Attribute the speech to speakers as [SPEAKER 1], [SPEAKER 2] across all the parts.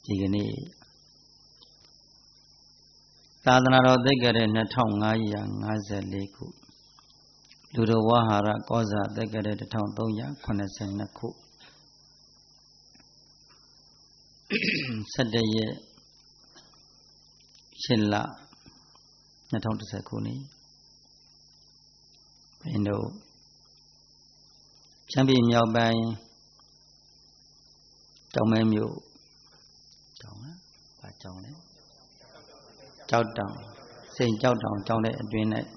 [SPEAKER 1] ဒီကနေ့သာသနာတော်သိက္ခာတဲ့2554ခုလူတော်ဝါဟာရကောဇာသိက္ခာတဲ့1382ခု17ရက်8လ2010ခုနှစ်ဘင်းတို့ချမ်းပြည်မြောက်ပိုင်းတောင်မဲမြို့တောင်ဘာကြောင်လဲကြောက်တောင်စိန်ကြောက်တောင်ကြောင်းတဲ့အတွင်း၌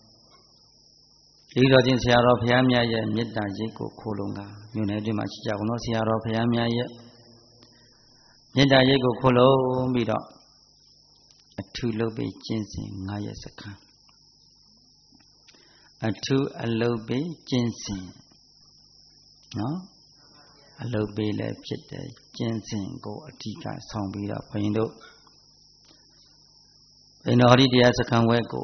[SPEAKER 1] ဒီတော်ချင်းဆရာတော်ဘုရားမြတ်ရဲ့မေတ္တာရိပ်ကိုခိုးလုံကမြို့နယ်အတွင်းမှာရှိကြကုန်သောဆရာတော်ဘုရားမြတ်ရဲ့မေတ္တာရိပ်ကိုခိုးလုံပြီးတော့အထူးလုပ်ပြီးကျင့်စဉ်9ရက်စခန်းအထူးအလုပ်ပြီးကျင့်စဉ်နော်အလုပ်ပေးလည်းဖြစ်တယ်ကျင့်စဉ်ကိုအဓိကဆောင်ပြီးတော့ဘုရင်တို့ဟောဒီတရားစခန်းဝဲကို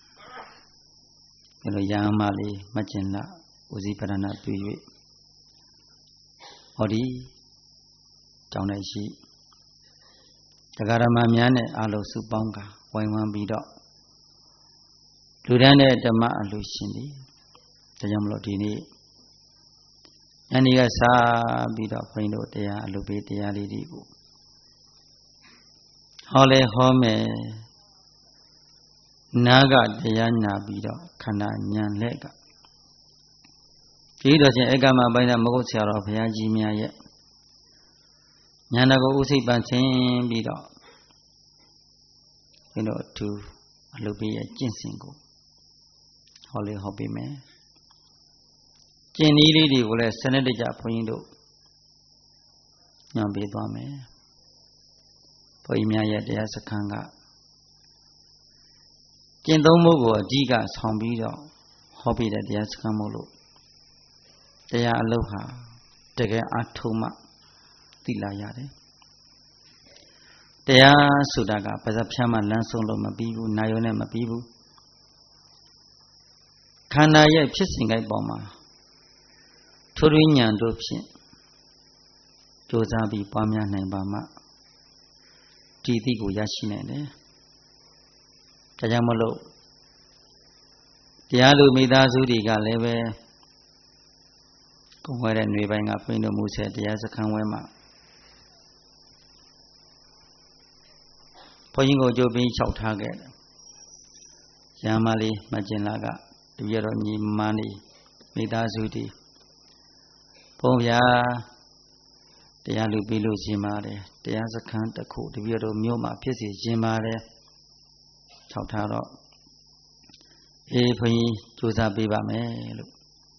[SPEAKER 1] ဘယ်လိုရဟန်းမလေးမကျင်လာဦးစီးပရဏပြု၍ဟောဒီကြောင်း၌ရှိတရားဓမ္မများနဲ့အလုံးစုပေါင်းကဝိုင်းဝန်းပြီးတော့လူတန်းတဲ့ဓမ္မအလူရှင်ဒီဒါကြောင့်မလို့ဒီနေ့ညနေကစားပြီးတော့ဘုန်းကြီးတို့တရားအလူပေးတရားလေးတွေကိုဟောလဲဟောမယ်နာကတရားနာပြီးတော့ခန္ဓာဉာဏ်လက်ကဒီတော့ချင်းဧကမပိုင်းသားမဟုတ်ဆရာတော်ဘုရားကြီးများရဲ့ဉာဏ်တော်ကိုဥစိတ်ပန်ခြင်းပြီးတော့ဘုန်းတော်သူအလုပ်ပေးရဲ့ကျင့်စဉ်ကိုဟောလေဟောပေးမယ်ကျင့်နည်းလေးတွေကိုလည်းစနစ်တကျဘုန်းကြီးတို့ညွှန်ပေးသွားမယ်ဘုန်းကြီးများရဲ့တရားစခန်းကကျင့်သုံးမှုကိုအဓိကဆောင်ပြီးတော့ဟောပေးတဲ့တရားစခန်းမို့လို့တရားအလုပ်ဟာတကယ်အထုံးမှသိလာရတယ်တရားဆိုတာကပါးစပ်ဖြန်းမှလမ်းဆုံးလို့မပြီးဘူးနာယုံနဲ့မပြီးဘူးခန္ဓာရဲ့ဖြစ်စဉ်ကိုက်ပေါ်မှာထိုးရင်းဉာဏ်တို့ဖြင့်ကြိုးစားပြီးပွားများနိုင်ပါမှဒီသိကိုရရှိနိုင်တယ်ဒါကြောင့်မလို့တရားလူမိသားစုတွေကလည်းပဲကုံဝဲတဲ့ຫນွေပိုင်းကဘုန်းတော်မူဆဲတရားစခန်းဝဲမှာဘုန်းကြီးကိုကြိုးပြီးလျှောက်ထားခဲ့တယ်ရဟန်းမလေးမကျင်လာကတပြည့်တော်ညီမနေမိသားစုတွေဘုန်းဗျာတရားလူပြီးလို့ရှင်ပါတယ်တရားစခန်းတစ်ခုတပြည့်တော်မြို့မှာဖြစ်စီရှင်ပါတယ်လျှောက်ထားတော့အေးဘုန်းကြီးကြိုးစားပေးပါမယ်လို့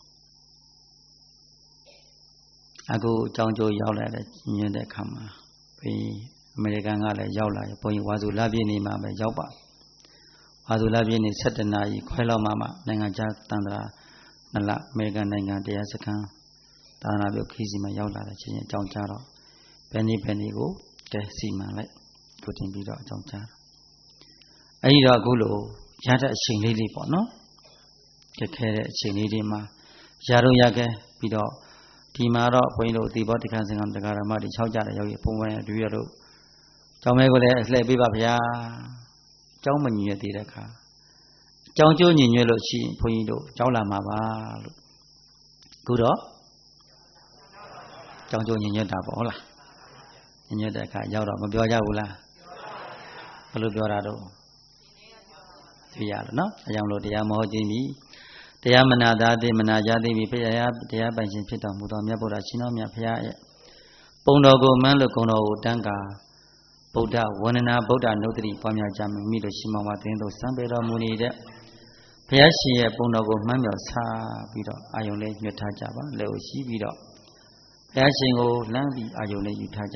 [SPEAKER 1] အခုအကြောင်းကျိုးရောက်လာတဲ့ညင်တဲ့ခါမှာဘုန်းကြီးအမေရိကန်ကလည်းရောက်လာတယ်ဘုန်းကြီးဝါစုလပြည့်နေမှာပဲရောက်ပါဝါစုလပြည့်နေ7နာရီခွဲလောက်မှနိုင်ငံခြားတန်ត្រာ2လအမေရိကန်နိုင်ငံတရားစခန်းသာသနာပြုခီးစီမှာရောက်လာတဲ့ချင်းချင်းအကြောင်းကြားတော့ဘယ်နည်းကိုကဲစီမံလိုက်ကိုတင်ပြီးတော့အကြောင်းကြားအဲဒီတော့အခုလိုရတဲ့အချိန်လေးပေါ့နော်ကြက်ခဲတဲ့အချိန်လေးတွေမှာရတော့ရခဲ့ပြီးတော့ဒီမှာတော့ဘုန်းကြီးတို့ဒီဘောတိခန်းစင်ကတရားဓမ္မတွေ6ကြတဲ့ရောက်ရပုံပိုင်းအတူရတို့ကျောင်းမဲကိုလည်းလှည့်ပေးပါဗျာကျောင်းမညီရသေးတဲ့ခါကျောင်းကျိုးညီညွတ်လို့ရှိရင်ဘုန်းကြီးတို့ကျောင်းလာမှာပါလို့အခုတော့ကျောင်းကျိုးညီညွတ်တာပေါ့ဟုတ်လားညီညွတ်တဲ့အခါရောက်တော့မပြောကြဘူးလားဘယ်လိုပြောတာတော့သိရလို့နော်အကြောင်းလို့တရားမဟုတ်ခြင်းပြီတရားမနာသာသိမနာကြသိပြီဘုရားတရားပိုင်ရှင်ဖြစ်တော်မူသောမြတ်ဗုဒ္ဓရှင်တော်မြတ်ဘုရားရဲ့ပုံတော်ကိုမှန်းလို့ဂုဏ်တော်ကိုတန်းကာဗုဒ္ဓဝန္ဒနာဗုဒ္ဓနုဒ္ဓတိပွားများကြမိမိတို့ရှင်မောင်မသင်တို့စံပေတော်မူနေတဲ့ဘုရားရှင်ရဲ့ပုံတော်ကိုမှန်းမြောက်စားပြီးတော့အာယုံလေးညွှတ်ထားကြပါလက်ကိုရှိပြီးတော့ဘုရားရှင်ကိုလမ်းပြီးအာယုံလေးယူထားကြ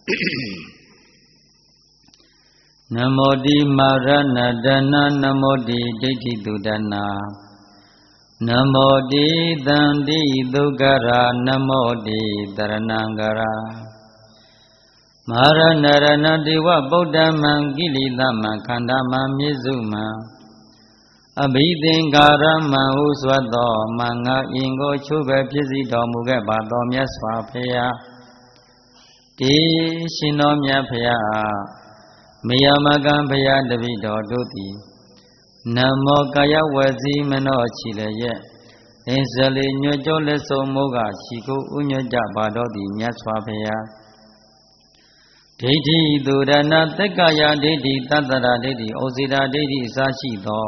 [SPEAKER 1] နမောတိမာရဏဒနာနမောတိဒိဋ္ဌိတုဒနာနမောတိသန္တိဒုက္ခရာနမောတိတရဏံကရာမဟာရဏရဏတိဝဗုဒ္ဓမံကိလေသာမံခန္ဓာမံမြေစုမံအဘိသင်္ကာရမံဟုစွတ်သောမင်္ဂအင်ကိုချုပ်ပဲဖြစ်စီတော်မူခဲ့ပါသောမြတ်စွာဘုရားတတေရှင်တော်မြတ်ဖရာမေယမကံဖရာတပိတော်တို့သည်နမောကာယဝစီမနောချီလည်းရဲ့အင်းစလေညွတ်ကြောလက်ဆုံးမိုးကရှိကိုဥညွတ်ကြပါတော်သည်မြတ်စွာဘုရားဒိဋ္ဌိသူရဏသက္ကာယဒိဋ္ဌိသတ္တရာဒိဋ္ဌိဩဇိတာဒိဋ္ဌိအစရှိသော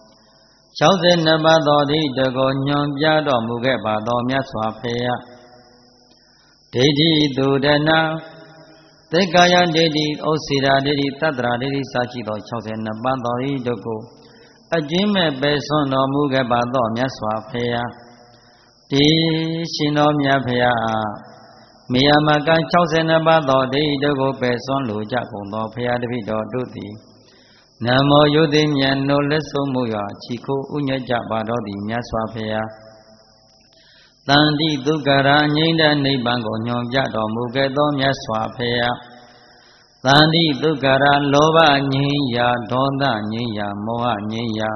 [SPEAKER 1] 62ပါးသောဒိဋ္ဌိကိုညွန်ပြတော်မူခဲ့ပါသောမြတ်စွာဘုရားဒိဋ္ဌိသူရဏသက္ကာယဒိဋ္ဌိဩဇိတာဒိဋ္ဌိသတ္တရာဒိဋ္ဌိအစရှိသော62ပါးသောဒိဋ္ဌိကိုအကျဉ်းမဲ့ပယ်ဆွတော်မူခဲ့ပါသောမြတ်စွာဘုရားဒီရှင်တော်မြတ်ဘုရားမေယမကံ62ပါးသောဒိဋ္ဌိကိုပယ်ဆွလိုကြကုန်သောဘုရားတပည့်တော်တို့သည်နမောယုတိမြတ်နိုလက်ဆုံးမှုရာချီကိုဥညွတ်ကြပါတော်သည်မြတ်စွာဘုရားတန်တိဒုက္ခရာငြိမ့်တဲ့နိဗ္ဗာန်ကိုညွန်ပြတော်မူခဲ့သောမြတ်စွာဘုရားသန္တိဒုက္ခရာလောဘငြိမ်းရာဒေါသငြိမ်းရာမောဟငြိမ်းရာ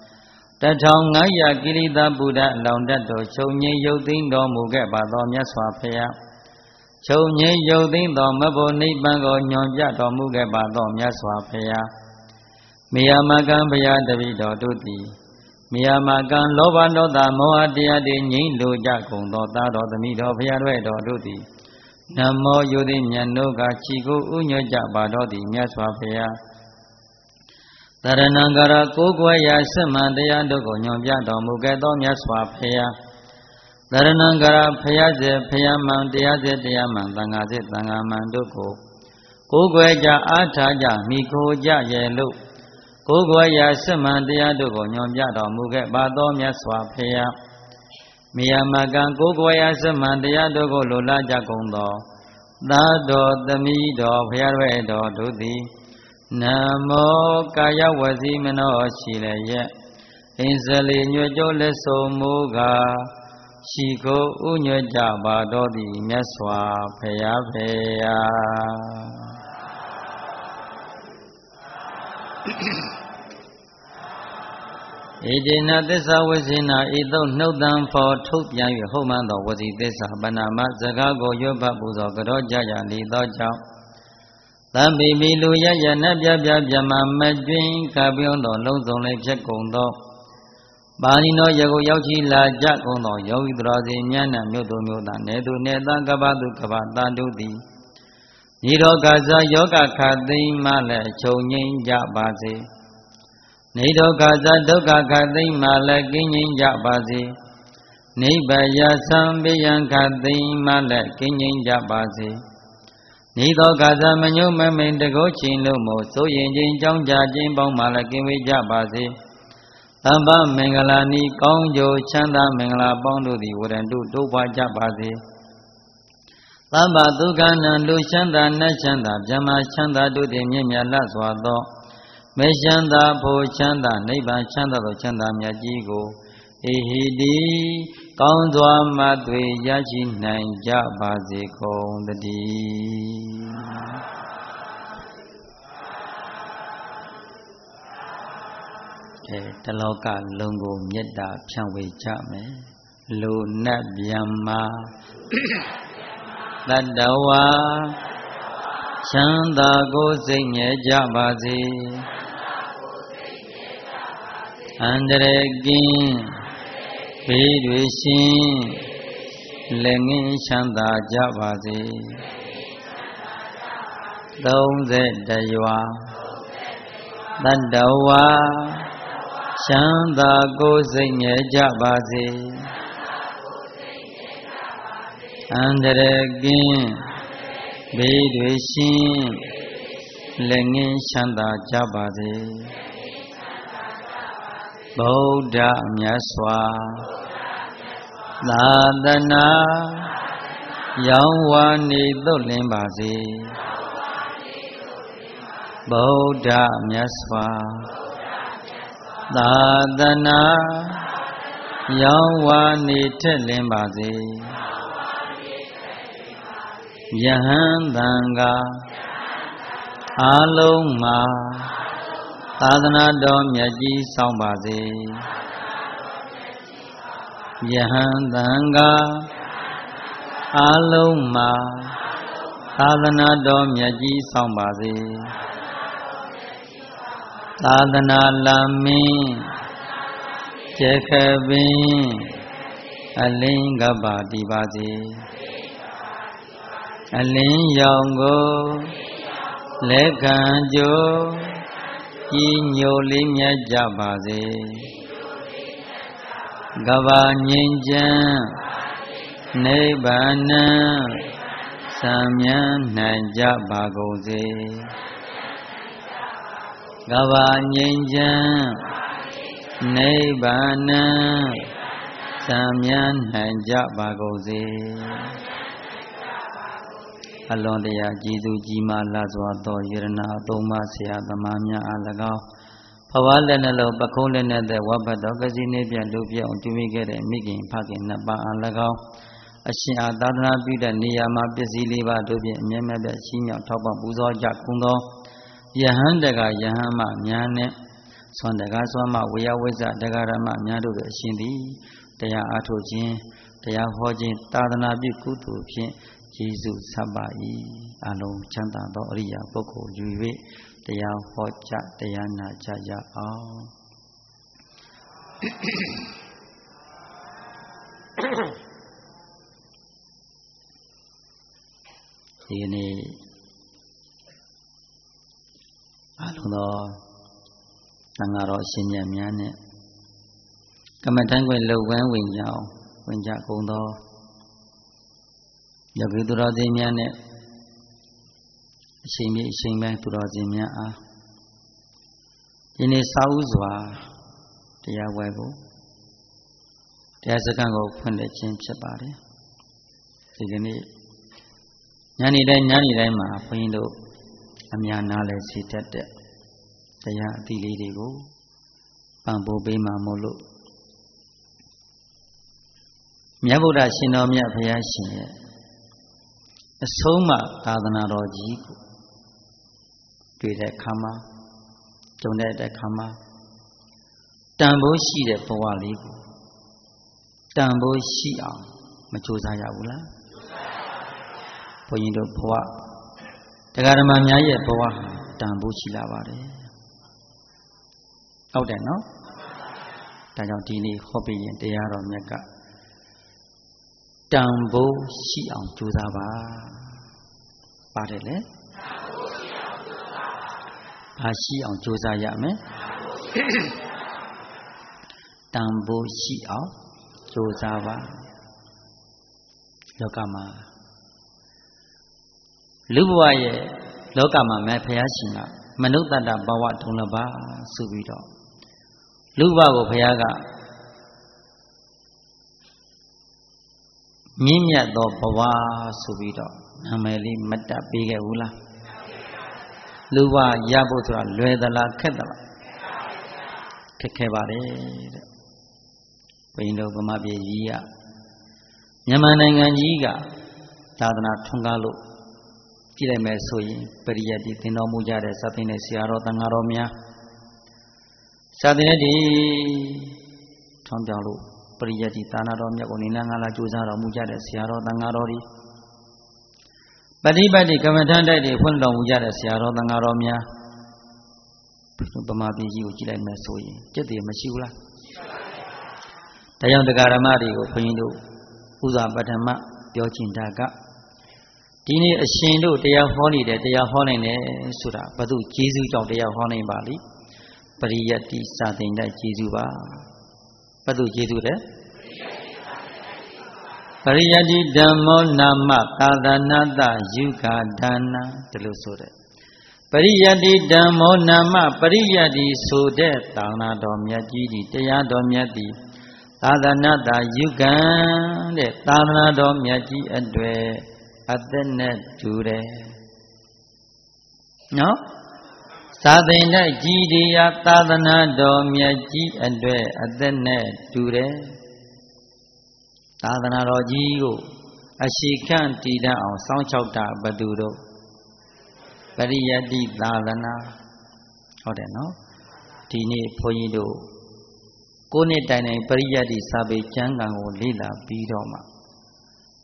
[SPEAKER 1] 1500ကိရိတာဗုဒ္ဓအလောင်းတတ်တော်ချုပ်ငြိမ်းရုပ်သိမ်းတော်မူခဲ့ပါသောမြတ်စွာဘုရားချုပ်ငြိမ်းရုပ်သိမ်းသောမဘုနိဗ္ဗာန်ကိုညွန်ပြတော်မူခဲ့ပါသောမြတ်စွာဘုရားမေယမကံဘုရားတပည့်တော်တို့သည်မေယမကံလောဘဒေါသမောဟတရားတွေငြိမ်းလိုကြကုန်သောသားတော်သမီးတော်ဘုရားတော်တို့သည်နမောယုတိမြတ်နိုးကချီကိုဥညွတ်ကြပါတော်သည်မြတ်စွာဘုရားတရဏံကရကိုးကွယ်ရာစမှန်တရားတို့ကိုညွန်ပြတော်မူခဲ့သောမြတ်စွာဘုရားတရဏံကရဖျားစေဖျားမှန်တရားစေတရားမှန်သံဃာစေသံဃာမှန်တို့ကိုးကွယ်ကြအားထားကြမိခိုကြရဲ့လို့ကိုးကွယ်ရာစမှန်တရားတို့ကိုညွန်ပြတော်မူခဲ့ပါသောမြတ်စွာဘုရားမေယမကံကိုးကွယ်ရာစမှန်တရားတို့ကိုလိုလားကြကုန်သောသာတော်သမီးတော်ဘုရားတော်တို့သည်နမောကာယဝစီမနောရှိလည်းရဲ့အင်းစလီညွတ်ကြလက်ဆုံးမူကားရှိကိုဥညွတ်ကြပါတော်သည်မြတ်စွာဘုရားဖေယာဣတိနသစ္စာဝစီနာဤသို့နှုတ်တံဖော်ထုတ်ပြန်၍ဟုတ်မှန်သောဝစီသစ္စာပဏာမစကားကိုရွတ်ပတ်ပူဇော်ကြောကြရလီသောကြောင့်သဗ္ဗိမိလူရရနပြပြပြမမတွင်ကပြုံးသောလုံးစုံလေးဖြစ်ကုန်သောပါဏိနောယကိုရောက်ချီလာကြကုန်သောယောဂီတော်စီမြတ်နာမြို့သူမြို့သားနေသူနေသားကပ္ပသူကပ္ပတာတို့သည်ဤတော်ကစားယောဂခသိမ့်မှလည်းချုပ်ငြိမ်းကြပါစေနေဒုက္ခဇဒုက္ခခသိမ့်မှလည်းကင်းငြိမ်းကြပါစေနိဗ္ဗာယသံဘေယံခသိမ့်မှလည်းကင်းငြိမ်းကြပါစေနိဒုက္ခဇမညုမမိန်တကုတ်ချင်းလို့မို့ဆိုရင်ချင်းကြောင်းကြခြင်းပေါင်းမှလည်းကင်းဝေးကြပါစေသမ္ဗမင်္ဂလာနီကောင်းကျိုးချမ်းသာမင်္ဂလာပေါင်းတို့သည်ဝရန္တုတိုးပွားကြပါစေသမ္ဗဒုက္ခနံလူချမ်းသာနတ်ချမ်းသာဗြဟ္မာချမ်းသာတို့သည်မြင့်မြတ်လတ်စွာသောမေချမ်းသာဖို့ချမ်းသာနိဗ္ဗာန်ချမ်းသာသောချမ်းသာမြတ်ကြီးကိုအေဟိတိကောင်းစွာမှသွေရရှိနိုင်ကြပါစေကုန်သတည်းတလောကလုံးကိုမေတ္တာဖြန့်ဝေကြမယ်လူနတ်ဗျမ္မာတတ္တဝါချမ်းသာကိုစိတ်ငြဲကြပါစေအန္တရာယ်ကင်းဘေးတွေရှင်လက်ငင်းချမ်းသာကြပါစေ30ရွာတတ္တဝါချမ်းသာကိုစိတ်ငြဲကြပါစေအန္တရာယ်ကင်းဘေးတွေရှင်လက်ငင်းချမ်းသာကြပါစေဗုဒ္ဓမြတ်စွာသာသနာရောင်းဝါနေသို့လင်းပါစေဗုဒ္ဓမြတ်စွာသာသနာရောင်းဝါနေထက်လင်းပါစေယဟန်တန်ဃာအားလုံးမှာသာသနာတော်မြတ်ကြီးဆောင်ပါစေယဟန်တန်ဃာအားလုံးမှာသာသနာတော်မြတ်ကြီးဆောင်ပါစေသာသနာလာမင်းကျေခပင်အလင်းကပါတည်ပါစေအလင်းရောင်ကိုလက်ခံကြိုးကြီးညိုလေးမြတ်ကြပါစေကဘာငြိမ်းချမ်းနိဗ္ဗာန်စံမြန်းနိုင်ကြပါကုန်စေကဘာငြိမ်းချမ်းနိဗ္ဗာန်စံမြန်းနိုင်ကြပါကုန်စေအလွန်တရာကျေးဇူးကြီးမားလာစွာသောယရနာသုံးပါးဆရာသမားများအား၎င်းဘဝလက်နှလုံးပခုံးလက်နဲ့တဲ့ဝဘတ်တော်ကစီနေပြလူပြအောင်ပြုမိခဲ့တဲ့မိခင်ဖခင်နှစ်ပါးအား၎င်းအရှင်အာသာသနာပြုတဲ့နေရာမှာပစ္စည်းလေးပါးတို့ဖြင့်အမြဲတမ်းရှိမြောက်ထောက်ပံ့ပူဇော်ကြကုန်သောယဟန်တကယဟန်မများနဲ့ဆွမ်းတကားဆွမ်းမဝေယဝိဇ္ဇတဂရမများတို့အရှင်သည်တရားအားထုတ်ခြင်းတရားဟောခြင်းသာသနာပြုကုသိုလ်ဖြင့်ယေရှုဆက်ပါ၏အလုံးချမ်းသာသောအရိယာပုဂ္ဂိုလ်ယူ၍တရားဟောကြားတရားနာကြကြအောင်ဒီနေ့အလုံးသောသံဃာတော်အရှင်မြတ်များနဲ့ကမ္မဋ္ဌာန်းခွင်လုပ်ငန်းဝင်ကြအောင်ဝင်ကြကုန်သောယောဂီသူတော်စင်များနဲ့အချိန်ပြည့်အချိန်ပိုင်းသူတော်စင်များအားဒီနေ့စာဥစွာတရားဝဲကိုတရားစခန်းကိုဖွင့်လှစ်ခြင်းဖြစ်ပါတယ်ဒီကနေ့ညနေတိုင်းမှာဘုန်းကြီးတို့အများနားလဲစီတတ်တဲ့တရားအသီးလေးတွေကိုပံ့ပိုးပေးမှာမို့လို့မြတ်ဗုဒ္ဓရှင်တော်မြတ်ဘုရားရှင်ရဲ့အဆုံးအမသာသနာတော်ကြီးကိုတွေ့တဲ့အခါမှာကြုံတဲ့အခါမှာတန်ဖိုးရှိတဲ့ဘဝလေးကိုတန်ဖိုးရှိအောင်မကြိုးစားရဘူးလားဘုန်းကြီးတို့ဘဝတရားဓမ္မများရဲ့ဘဝတန်ဖိုးရှိလာပါတယ်ဟုတ်တယ်နော်ဒါကြောင့်ဒီနေ့ဟောပြရင်တရားတော်မြတ်ကတန်ဖိုးရှိအောင်ကြိုးစားပါပါတယ်လေဘာရှိအောင်ကြိုးစားရမယ်တန်ဖိုးရှိအောင်ကြိုးစားပါလောကမှာလူဘဝရဲ့လောကမှာမဲ့ဘုရားရှင်ကမနုဿတ္တဘဝထုံးလပါဆိုပြီးတော့လူဘဝကိုဘုရားကမြင့်မြတ်သောဘဝဆိုပြီးတော့နာမည်လေးမတ်တပ်ပေးခဲ့ဘူးလားလူဘရဖို့ဆိုတာလွယ်သလားခက်သလားခက်ခဲပါတယ်တဲ့ဘုန်းကြီးတို့ဗမာပြည်ကြီးကမြန်မာနိုင်ငံကြီးကသာသနာထွန်းကားလို့ကြည့်လိုက်မယ်ဆိုရင်ပရိယတ်ဒီသင်တော်မူကြတဲ့စာသင်တဲ့ဆရာတော်သံဃာတော်များစာသင်တဲ့ဒီထောင်းပြောင်းလို့ပရိယတ်ဒီသာနာတော်မြတ်ကိုနေနာငါလာကြိုးစားတော်မူကြတဲ့ဆရာတော်သံဃာတော်တွေပฏิပတ်တိကမ္မထန်တိုက်တွေဖွင့်တော်မူကြတဲ့ဆရာတော်သံဃာတော်များဗမာပြည်ကြီးကိုကြည့်လိုက်မယ်ဆိုရင်จิตတွေမရှိဘူးလားတရားတရားဓမ္မတွေကိုဘုန်းကြီးတို့ဥစွာပထမပြောချင်တာကဒီနေ့အရှင်တို့တရားဟောနေတယ်တရားဟောနိုင်တယ်ဆိုတာဘု து ကျေးဇူးကြောင့်တရားဟောနိုင်ပါလိပရိယတ္တိစာသင်တဲ့ကျေးဇူးပါဘု து ကျေးဇူးတဲ့ပရိယတ္တိဓမ္မောနာမသာသနာတယုဂဒါနဒီလိုဆိုတဲ့ပရိယတ္တိဓမ္မောနာမပရိယတ္တိဆိုတဲ့သာသနာတော်မြတ်ကြီးဒီတရားတော်မြတ်ဒီသာသနာတယုဂံတဲ့သာသနာတော်မြတ်ကြီးအတွေ့အသက်နဲ့တူတယ်နော်သာသနာကြီးတရားသာသနာတော်မြတ်ကြီးအတွေ့အသက်နဲ့တူတယ်သာသနာတော်ကြီးကိုအရှိခန့်တည်တတ်အောင်စောင့်ချောက်တာဘသူတို့ပရိယတ္တိသာသနာဟုတ်တယ်နော်ဒီနေ့ဘုန်းကြီးတို့ကိုနှစ်တိုင်တိုင်ပရိယတ္တိစာပေကျမ်းဂန်ကိုလေ့လာပြီးတော့မှပ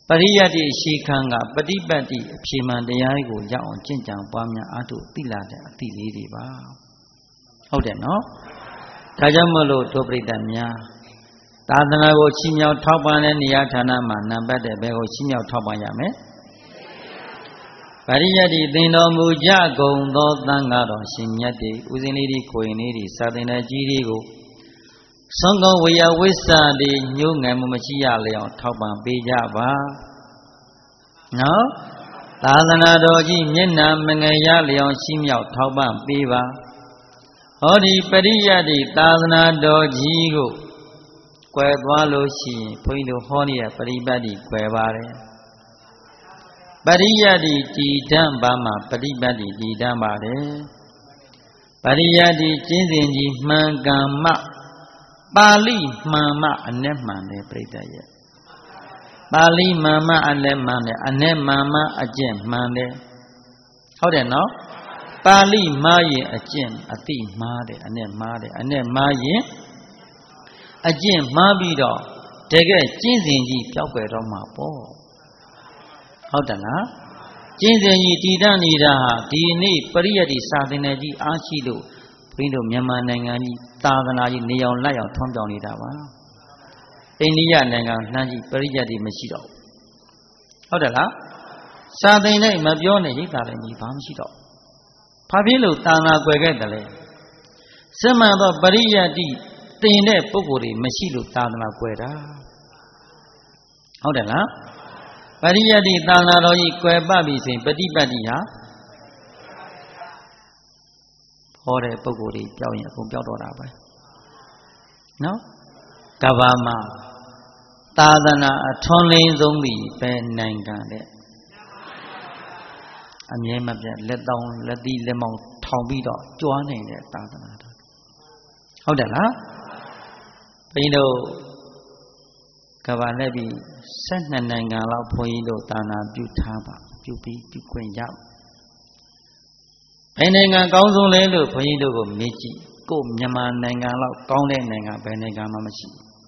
[SPEAKER 1] ပရိယတ္တိရှိခံကပฏิပတ်တိအဖြေမှန်တရားကိုရအောင်ကျင့်ကြံပွားများအားထုတ်သိလာတဲ့အသည့်လေးတွေပါဟုတ်တယ်နော်ဒါကြောင့်မလို့ဒုပရိသတ်များသာသနာကိုချီးမြှောက်ထောက်ပံ့တဲ့နေရာဌာနမှာနံပါတ်တဲ့ဘယ်ကိုချီးမြှောက်ထောက်ပံ့ရမလဲပရိယတ္တိသင်တော်မူကြကုန်သောသံဃာတော်ရှင်မြတ်တွေဥစဉ်လေးတွေကိုရင်လေးတွေစာသင်တဲ့ကြီးတွေကိုသုံးကောဝေယဝိစ္စတွေညှိုးငယ်မှုမရှိရလေအောင်ထောက်ပံ့ပေးကြပါနော်သာသနာတော်ကြီးမျက်နှာမငယ်ရလျောင်ရှိမြောက်ထောက်ပံ့ပေးပါဟောဒီပရိယတ္တိသာသနာတော်ကြီးကိုကွယ်သွားလို့ရှိရင်ဘုန်းကြီးတို့ဟောနေတဲ့ပရိပတ်တိကွယ်ပါတယ်ပရိယတ္တိတည်တံ့ပါမှာပရိပတ်တိတည်တံ့ပါတယ်ပရိယတ္တိကျင့်စဉ်ကြီးမှန်ကန်မှပါဠိမှန်မှအ내မှန်တယ်ပြိတ္တရဲ့ပါဠိမှန်မှအ내မှန်တယ်အ내မှန်မှအကျင့်မှန်တယ်ဟုတ်တယ်နော်ပါဠိမှားရင်အကျင့်အတိမှားတယ်အ내မှားတယ်အ내မှားရင်အကျင့်မှားပြီးတော့တကယ်ကျင့်စဉ်ကြီးပျောက်ွယ်တော့မှာပေါ့ဟုတ်တယ်လားကျင့်စဉ်ကြီးတည်တံ့နေတာဟာဒီနေ့ပရိယတ္တိစာသင်တဲ့ကြီးအားရှိလို့ဘုန်းကြီးတို့မြန်မာနိုင်ငံကြီးသာသနာကြီးနေအောင်လက်အောင်ထွန်းပြောင်းနေတာပါအိန္ဒိယနိုင်ငံနှမ်းကြီးပရိယတ္တိမရှိတော့ဟုတ်တယ်လားစာသင်တဲ့မပြောနဲ့ရိတ်တာလည်းကြီးဘာမှမရှိတော့ဘာဖြစ်လို့သာသနာကွယ်ခဲ့တယ်လဲစမှန်သောပရိယတ္တိသင်တဲ့ပုဂ္ဂိုလ်တွေမရှိလို့သာသနာကွယ်တာဟုတ်တယ်လားပရိယတ္တိသာသနာတော်ကြီးကွယ်ပပြီဆိုရင်ပฏิပတ်တိဟာဟောတဲ့ပုဂ္ဂိုလ်တွေပြောင်းရင်အကုန်ပြောင်းတော့တာပဲနော်ကမ္ဘာမှာသာသနာအထွန်းလင်းဆုံးပြီးပဲနိုင်ငံတဲ့အမြဲမပြတ်လက်တောင်းလက်သီးလက်မောင်းထောင်ပြီးတော့ကြွားနေတဲ့သာသနာတော်ဟုတ်တယ်လားဘုန်းကြီးတို့ကမ္ဘာနဲ့ပြီး12နိုင်ငံလောက်ဘုန်းကြီးတို့သာနာပြုထားပါပြုပြီးပြုခွင့်ရဘယ်နိုင်ငံကောင်းဆုံးလဲလို့ဘုန်းကြီးတို့ကိုမေးကြည့်ကိုမြန်မာနိုင်ငံလောက်ကောင်းတဲ့နိုင်ငံဘယ်နိုင်ငံမှမရှိ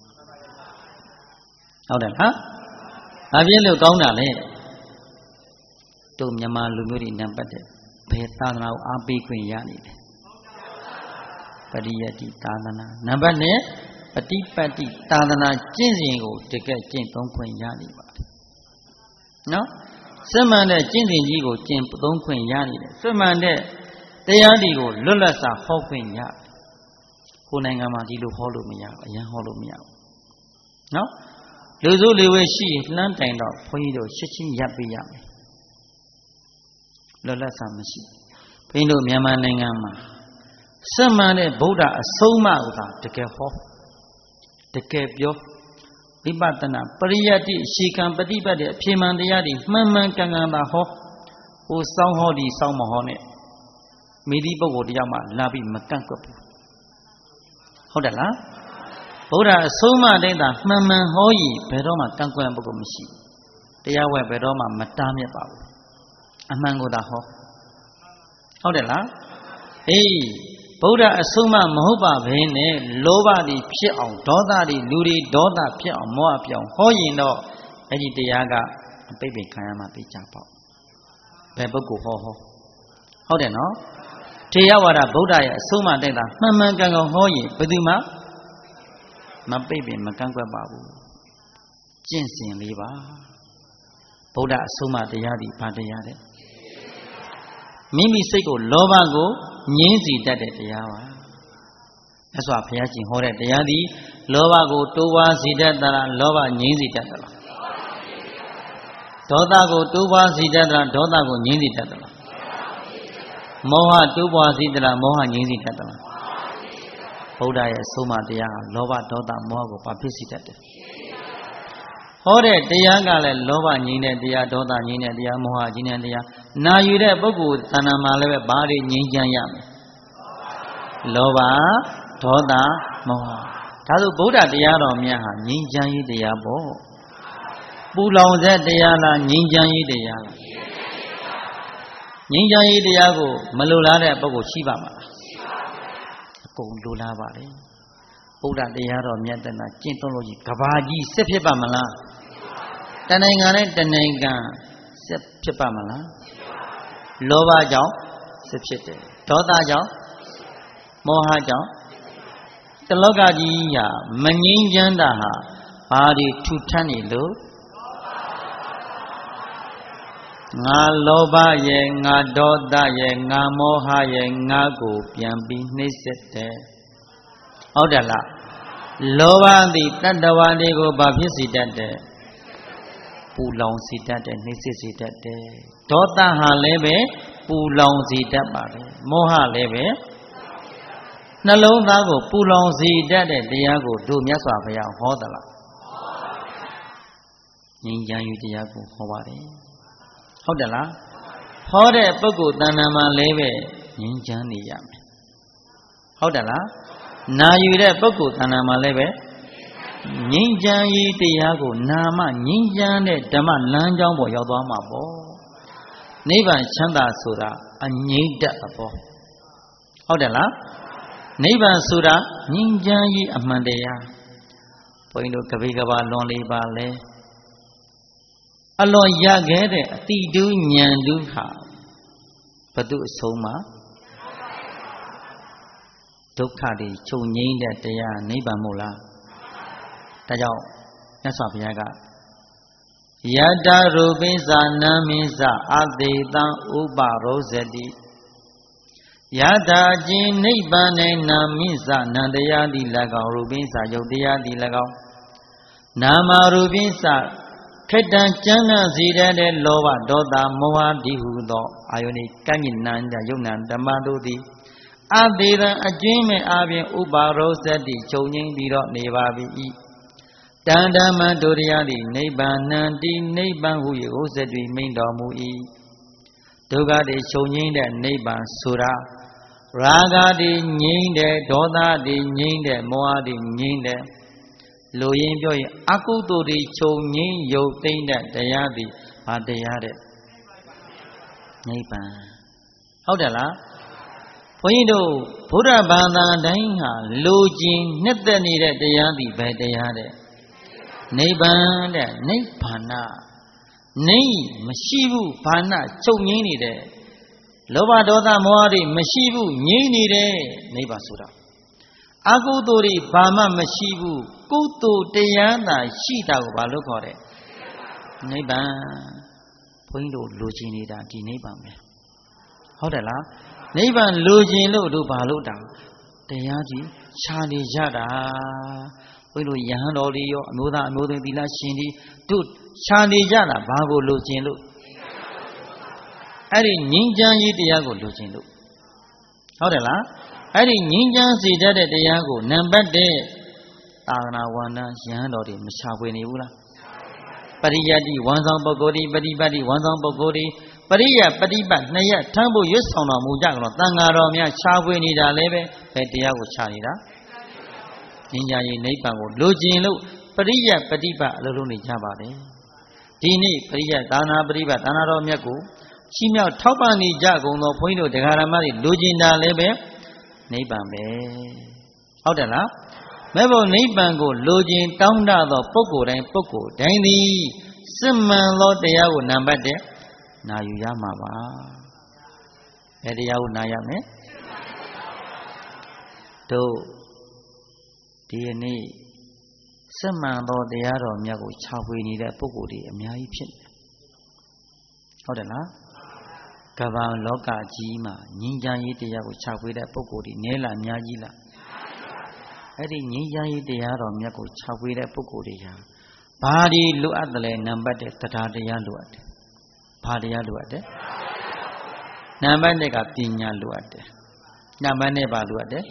[SPEAKER 1] ဟုတ်တယ်ဟာဘာဖြစ်လို့ကောင်းတာလဲတို့မြန်မာလူမျိုးတွေနံပါတ်တဲ့ဘယ်သာသနာကိုအားပေးခွင့်ရနေလဲပရိယတ္တိသာသနာနံပါတ်နဲ့ပฏิပတ်တိသာသနာကျင့်စဉ်ကိုတကယ်ကျင့်သုံးခွင့်ရနေပါတယ်နော်စမှန်တဲ့ကျင့်စဉ်ကြီးကိုကျင့်သုံးခွင့်ရနေတယ်စမှန်တဲ့တရားတွေကိုလွတ်လပ်စွာဟောခွင့်ရကိုယ်နိုင်ငံမှာဒီလိုဟောလို့မရဘူးအရင်ဟောလို့မရဘူးနော်လူစုလူဝေရှိလှမ်းတိုင်တော့ဘုန်းကြီးတို့ရှစ်ချင်းရပ်ပေးရမယ်လွတ်လပ်စွာမရှိဘုန်းကြီးတို့မြန်မာနိုင်ငံမှာစမှန်တဲ့ဗုဒ္ဓအဆုံးအမကတကယ်ဟောတကယ်ပြောဝိပဿနာပရိယတ္တိရှေခံပฏิပတ်တဲ့အဖြေမှန်တရားတွေမှန်မှန်ကန်ကန်သာဟောဟိုစောင်းဟောဒီစောင်းမဟောနဲ့မိသည့်ပုဂ္ဂိုလ်တရားမှလာပြီးမကန့်ကွက်ဘူးဟုတ်တယ်လားဗုဒ္ဓအဆုံးအမတိုင်းသာမှန်မှန်ဟောရင်ဘယ်တော့မှကန့်ကွက်ပုဂ္ဂိုလ်မရှိတရားဝဲဘယ်တော့မှမတားမြစ်ပါဘူးအမှန်ကိုသာဟောဟုတ်တယ်လားအေးဗုဒ္ဓအဆုံးအမမဟုတ်ပါဘဲနဲ့လောဘတွေဖြစ်အောင်ဒေါသတွေလူတွေဒေါသဖြစ်အောင်မောဟပြောင်းဟောရင်တော့အဲ့ဒီတရားကအပိတ်ပင်ခံရမှသိကြပေါ့ဘယ်ပုဂ္ဂိုလ်ဟောဟုတ်တယ်နော်ထေရဝါဒဗုဒ္ဓရဲ့အဆုံးအမတိုက်တာမှန်မှန်ကန်ကန်ဟောရင်ဘယ်သူမှမပိတ်ပင်မကန့်ကွက်ပါဘူးကျင့်စဉ်လေးပါဗုဒ္ဓအဆုံးအမတရားဒီဘာတရားလဲမိမိစိတ်ကိုလောဘကိုငြင်းစီတတ်တဲ့တရားပါမြတ်စွာဘုရားရှင်ဟောတဲ့တရားသည်လောဘကိုတိုးပွားစေတတ်သလားလောဘငြင်းစီတတ်သလားဒေါသကိုတိုးပွားစေတတ်သလားဒေါသကိုငြင်းစီတတ်သလားမောဟတိုးပွားစေသလားမောဟငြင်းစီတတ်သလားဗုဒ္ဓရဲ့အဆုံးအမတရားဟာလောဘဒေါသမောဟကိုပါဖြစ်စေတတ်တယ်ဟောတဲ့တရားကလည်းလောဘငြိမ်းတဲ့တရားဒေါသငြိမ်းတဲ့တရားမောဟငြိမ်းတဲ့တရားနာယူတဲ့ပုဂ္ဂိုလ်တဏ္ဍာမှာလည်းပဲဘာတွေငြိမ်းချမ်းရမလဲလောဘဒေါသမောဟဒါဆိုဗုဒ္ဓတရားတော်မြတ်ဟာငြိမ်းချမ်းရေးတရားပေါ့ပူလောင်တဲ့တရားလားငြိမ်းချမ်းရေးတရားလားငြိမ်းချမ်းရေးတရားကိုမလိုလားတဲ့ပုဂ္ဂိုလ်ရှိပါမလားအကုန်လိုလားပါလေဗုဒ္ဓတရားတော်မြတ်တနာကျင့်သုံးလို့ကြီးကဘာကြီးစစ်ဖြစ်ပါမလားတဏှိကနဲ့တဏှိကစစ်ဖြစ်ပါမလားလောဘကြောင့်စစ်ဖြစ်တယ်ဒေါသကြောင့်မောဟကြောင့်တလောကကြီးဟာမငြိမ်းချမ်းတာဟာဘာတွေထူထပ်နေလို့ငါလောဘရဲ့ငါဒေါသရဲ့ငါမောဟရဲ့ငါကိုပြန်ပြီးနှိမ့်ဆက်တယ်ဟုတ်တယ်လားလောဘသည်တတ္တဝါတွေကိုဘာဖြစ်စေတတ်တယ်ပူလောင်စေတတ်တယ်နှိမ့်ဆက်စေတတ်တယ်ဒေါသဟာလည်းပဲပူလောင်စေတတ်ပါတယ်မောဟလည်းပဲနှလုံးသားကိုပူလောင်စေတတ်တဲ့တရားကိုတို့မြတ်စွာဘုရားဟောသလားငြိမ်းချမ်းရေးတရားကိုဟောပါတယ်ဟုတ်တယ်လားဟောတဲ့ပုဂ္ဂိုလ်တဏ္ဍာမှာလည်းပဲငြိမ်းချမ်းနေရမယ်ဟုတ်တယ်လားနာယူတဲ့ပုဂ္ဂိုလ်တဏ္ဍာမှာလည်းပဲငြိမ်းချမ်းရေးတရားကိုနာမငြိမ်းချမ်းတဲ့ဓမ္မလမ်းကြောင်းပေါ်ရောက်သွားမှာပေါ့နိဗ္ဗာန်ချမ်းသာဆိုတာအငြိမ့်တဲ့အပေါ်ဟုတ်တယ်လားနိဗ္ဗာန်ဆိုတာငြိမ်းချမ်းရေးအမှန်တရားဘုန်းကြီးတို့ကပိကဘာလွန်လေးပါလဲအလွန်ရခဲ့တဲ့အတိတူးဉာဏ်တူးဟာဘသူအဆုံးမှာဒုက္ခတွေချုပ်ငြိမ်းတဲ့တရားနိဗ္ဗာန်မို့လားဒါကြောင့်မြတ်စွာဘုရားကယတ္တရူပိသနာမိသအသေတံဥပရောဇတိယထာကျင်နိဗ္ဗာန်၌နာမိသနန္တရားသည်၎င်းရူပိသယုတ်တရားသည်၎င်းနာမရူပိသခေတ္တကျမ်းဂန်စီတဲ့လောဘဒေါသမောဟတိဟုသောအာယုန်ဤကံဉ္နံယုံနာဓမ္မတို့သည်အသေးတံအကျဉ်းမဲ့အပြင်ဥပါရောဇတိချုပ်ငြိမ်းပြီးတော့နေပါပြီတန်ဓမ္မဒုရိယသည်နိဗ္ဗာန်တိနိဗ္ဗာန်ဟု၍ဥစ္စတိမိန်တော်မူ၏ဒုက္ခတိချုပ်ငြိမ်းတဲ့နိဗ္ဗာန်ဆိုတာရာဂတိငြိမ်းတဲ့ဒေါသတိငြိမ်းတဲ့မောဟတိငြိမ်းတဲ့လူရင်းပြောရင်အကုသိုလ်တွေချုပ်ငြိမ်းရုပ်သိမ်းတဲ့တရားသည်ဘာတရားတဲ့နိဗ္ဗာန်ဟုတ်တယ်လားဘုန်းကြီးတို့ဘုရားဘာသာတိုင်းဟာလူကျင်နှစ်သက်နေတဲ့တရားသည်ဘယ်တရားတဲ့နိဗ္ဗာန်တဲ့နိဗ္ဗာန်နိမရှိဘူးဘာနာချုပ်ငြိမ်းနေတဲ့လောဘဒေါသမောဟတွေမရှိဘူးငြိမ်းနေတဲ့နိဗ္ဗာန်ဆိုတာအကုသိုလ်တွေဘာမှမရှိဘူးကုသိုလ်တရားသာရှိတာကိုဘာလို့ခေါ်တယ်နိဗ္ဗာန်ဘုန်းကြီးတို့လိုချင်နေတာဒီနိဗ္ဗာန်ပဲဟုတ်တယ်လားနိဗ္ဗာန်လိုချင်လို့တို့ဘာလို့တာတရားကြီးရှားနေကြတာဘုန်းကြီးတို့ယဟန်တော်တွေရောအမျိုးသားအမျိုးသမီးသီလရှင်တွေတို့ရှားနေကြတာဘာကိုလိုချင်လို့အဲ့ဒီငြိမ်းချမ်းရေးတရားကိုလိုချင်လို့ဟုတ်တယ်လားအဲ့ဒီငြိမ်းချမ်းစေတတ်တဲ့တရားကိုနံပါတ်1သာသနာဝန္ဒယဟန်တော်တွေမရှာဖွေနေဘူးလားပရိယတ္တိဝန်ဆောင်ပုဂ္ဂိုလ်ဒီပฏิပတ်တိဝန်ဆောင်ပုဂ္ဂိုလ်ဒီပရိယပฏิပတ်နှစ်ရက်ထမ်းဖို့ရွတ်ဆောင်တော်မူကြကြတော့တန်ဃာတော်များရှာဖွေနေတာလည်းပဲဘယ်တရားကိုရှာနေတာငြိမ်းချမ်းရေးနိဗ္ဗာန်ကိုလိုချင်လို့ပရိယပฏิပတ်အလုပ်လုပ်နေကြပါတယ်ဒီနေ့ပရိယသာနာပฏิပတ်သာနာတော်မြတ်ကိုချီးမြှောက်ထောက်ပံ့နေကြကုန်သောဘုန်းကြီးတို့တရားဓမ္မတွေလိုချင်တာလည်းပဲနိဗ္ဗာန်ပဲဟုတ်တယ်လားမဲ့ဖို့နိဗ္ဗာန်ကိုလိုချင်တောင်းတသောပုဂ္ဂိုလ်တိုင်းသည်စစ်မှန်သောတရားကိုနံပါတ်1နာယူရမှာပါဘယ်တရားကိုနာရမလဲတို့ဒီနေ့စစ်မှန်သောတရားတော်မြတ်ကိုခြာဖွေနေတဲ့ပုဂ္ဂိုလ်တွေအများကြီးဖြစ်နေဟုတ်တယ်လားကမ္ဘာလောကကြီးမှာငြိမ်းချမ်းရေးတရားကိုခြာဖွေတဲ့ပုဂ္ဂိုလ်တွေနည်းလားအများကြီးလားအဲ့ဒီငြိမ်းချမ်းရေးတရားတော်မြတ်ကိုခြာဖွေတဲ့ပုဂ္ဂိုလ်တွေဟာဘာဒီလိုအပ်တယ်လဲနံပါတ်1တရားတရားလိုအပ်တယ်ဘာတရားလိုအပ်တယ်နံပါတ်2ကပညာလိုအပ်တယ်နံပါတ်2ဘာလိုအပ်တယ်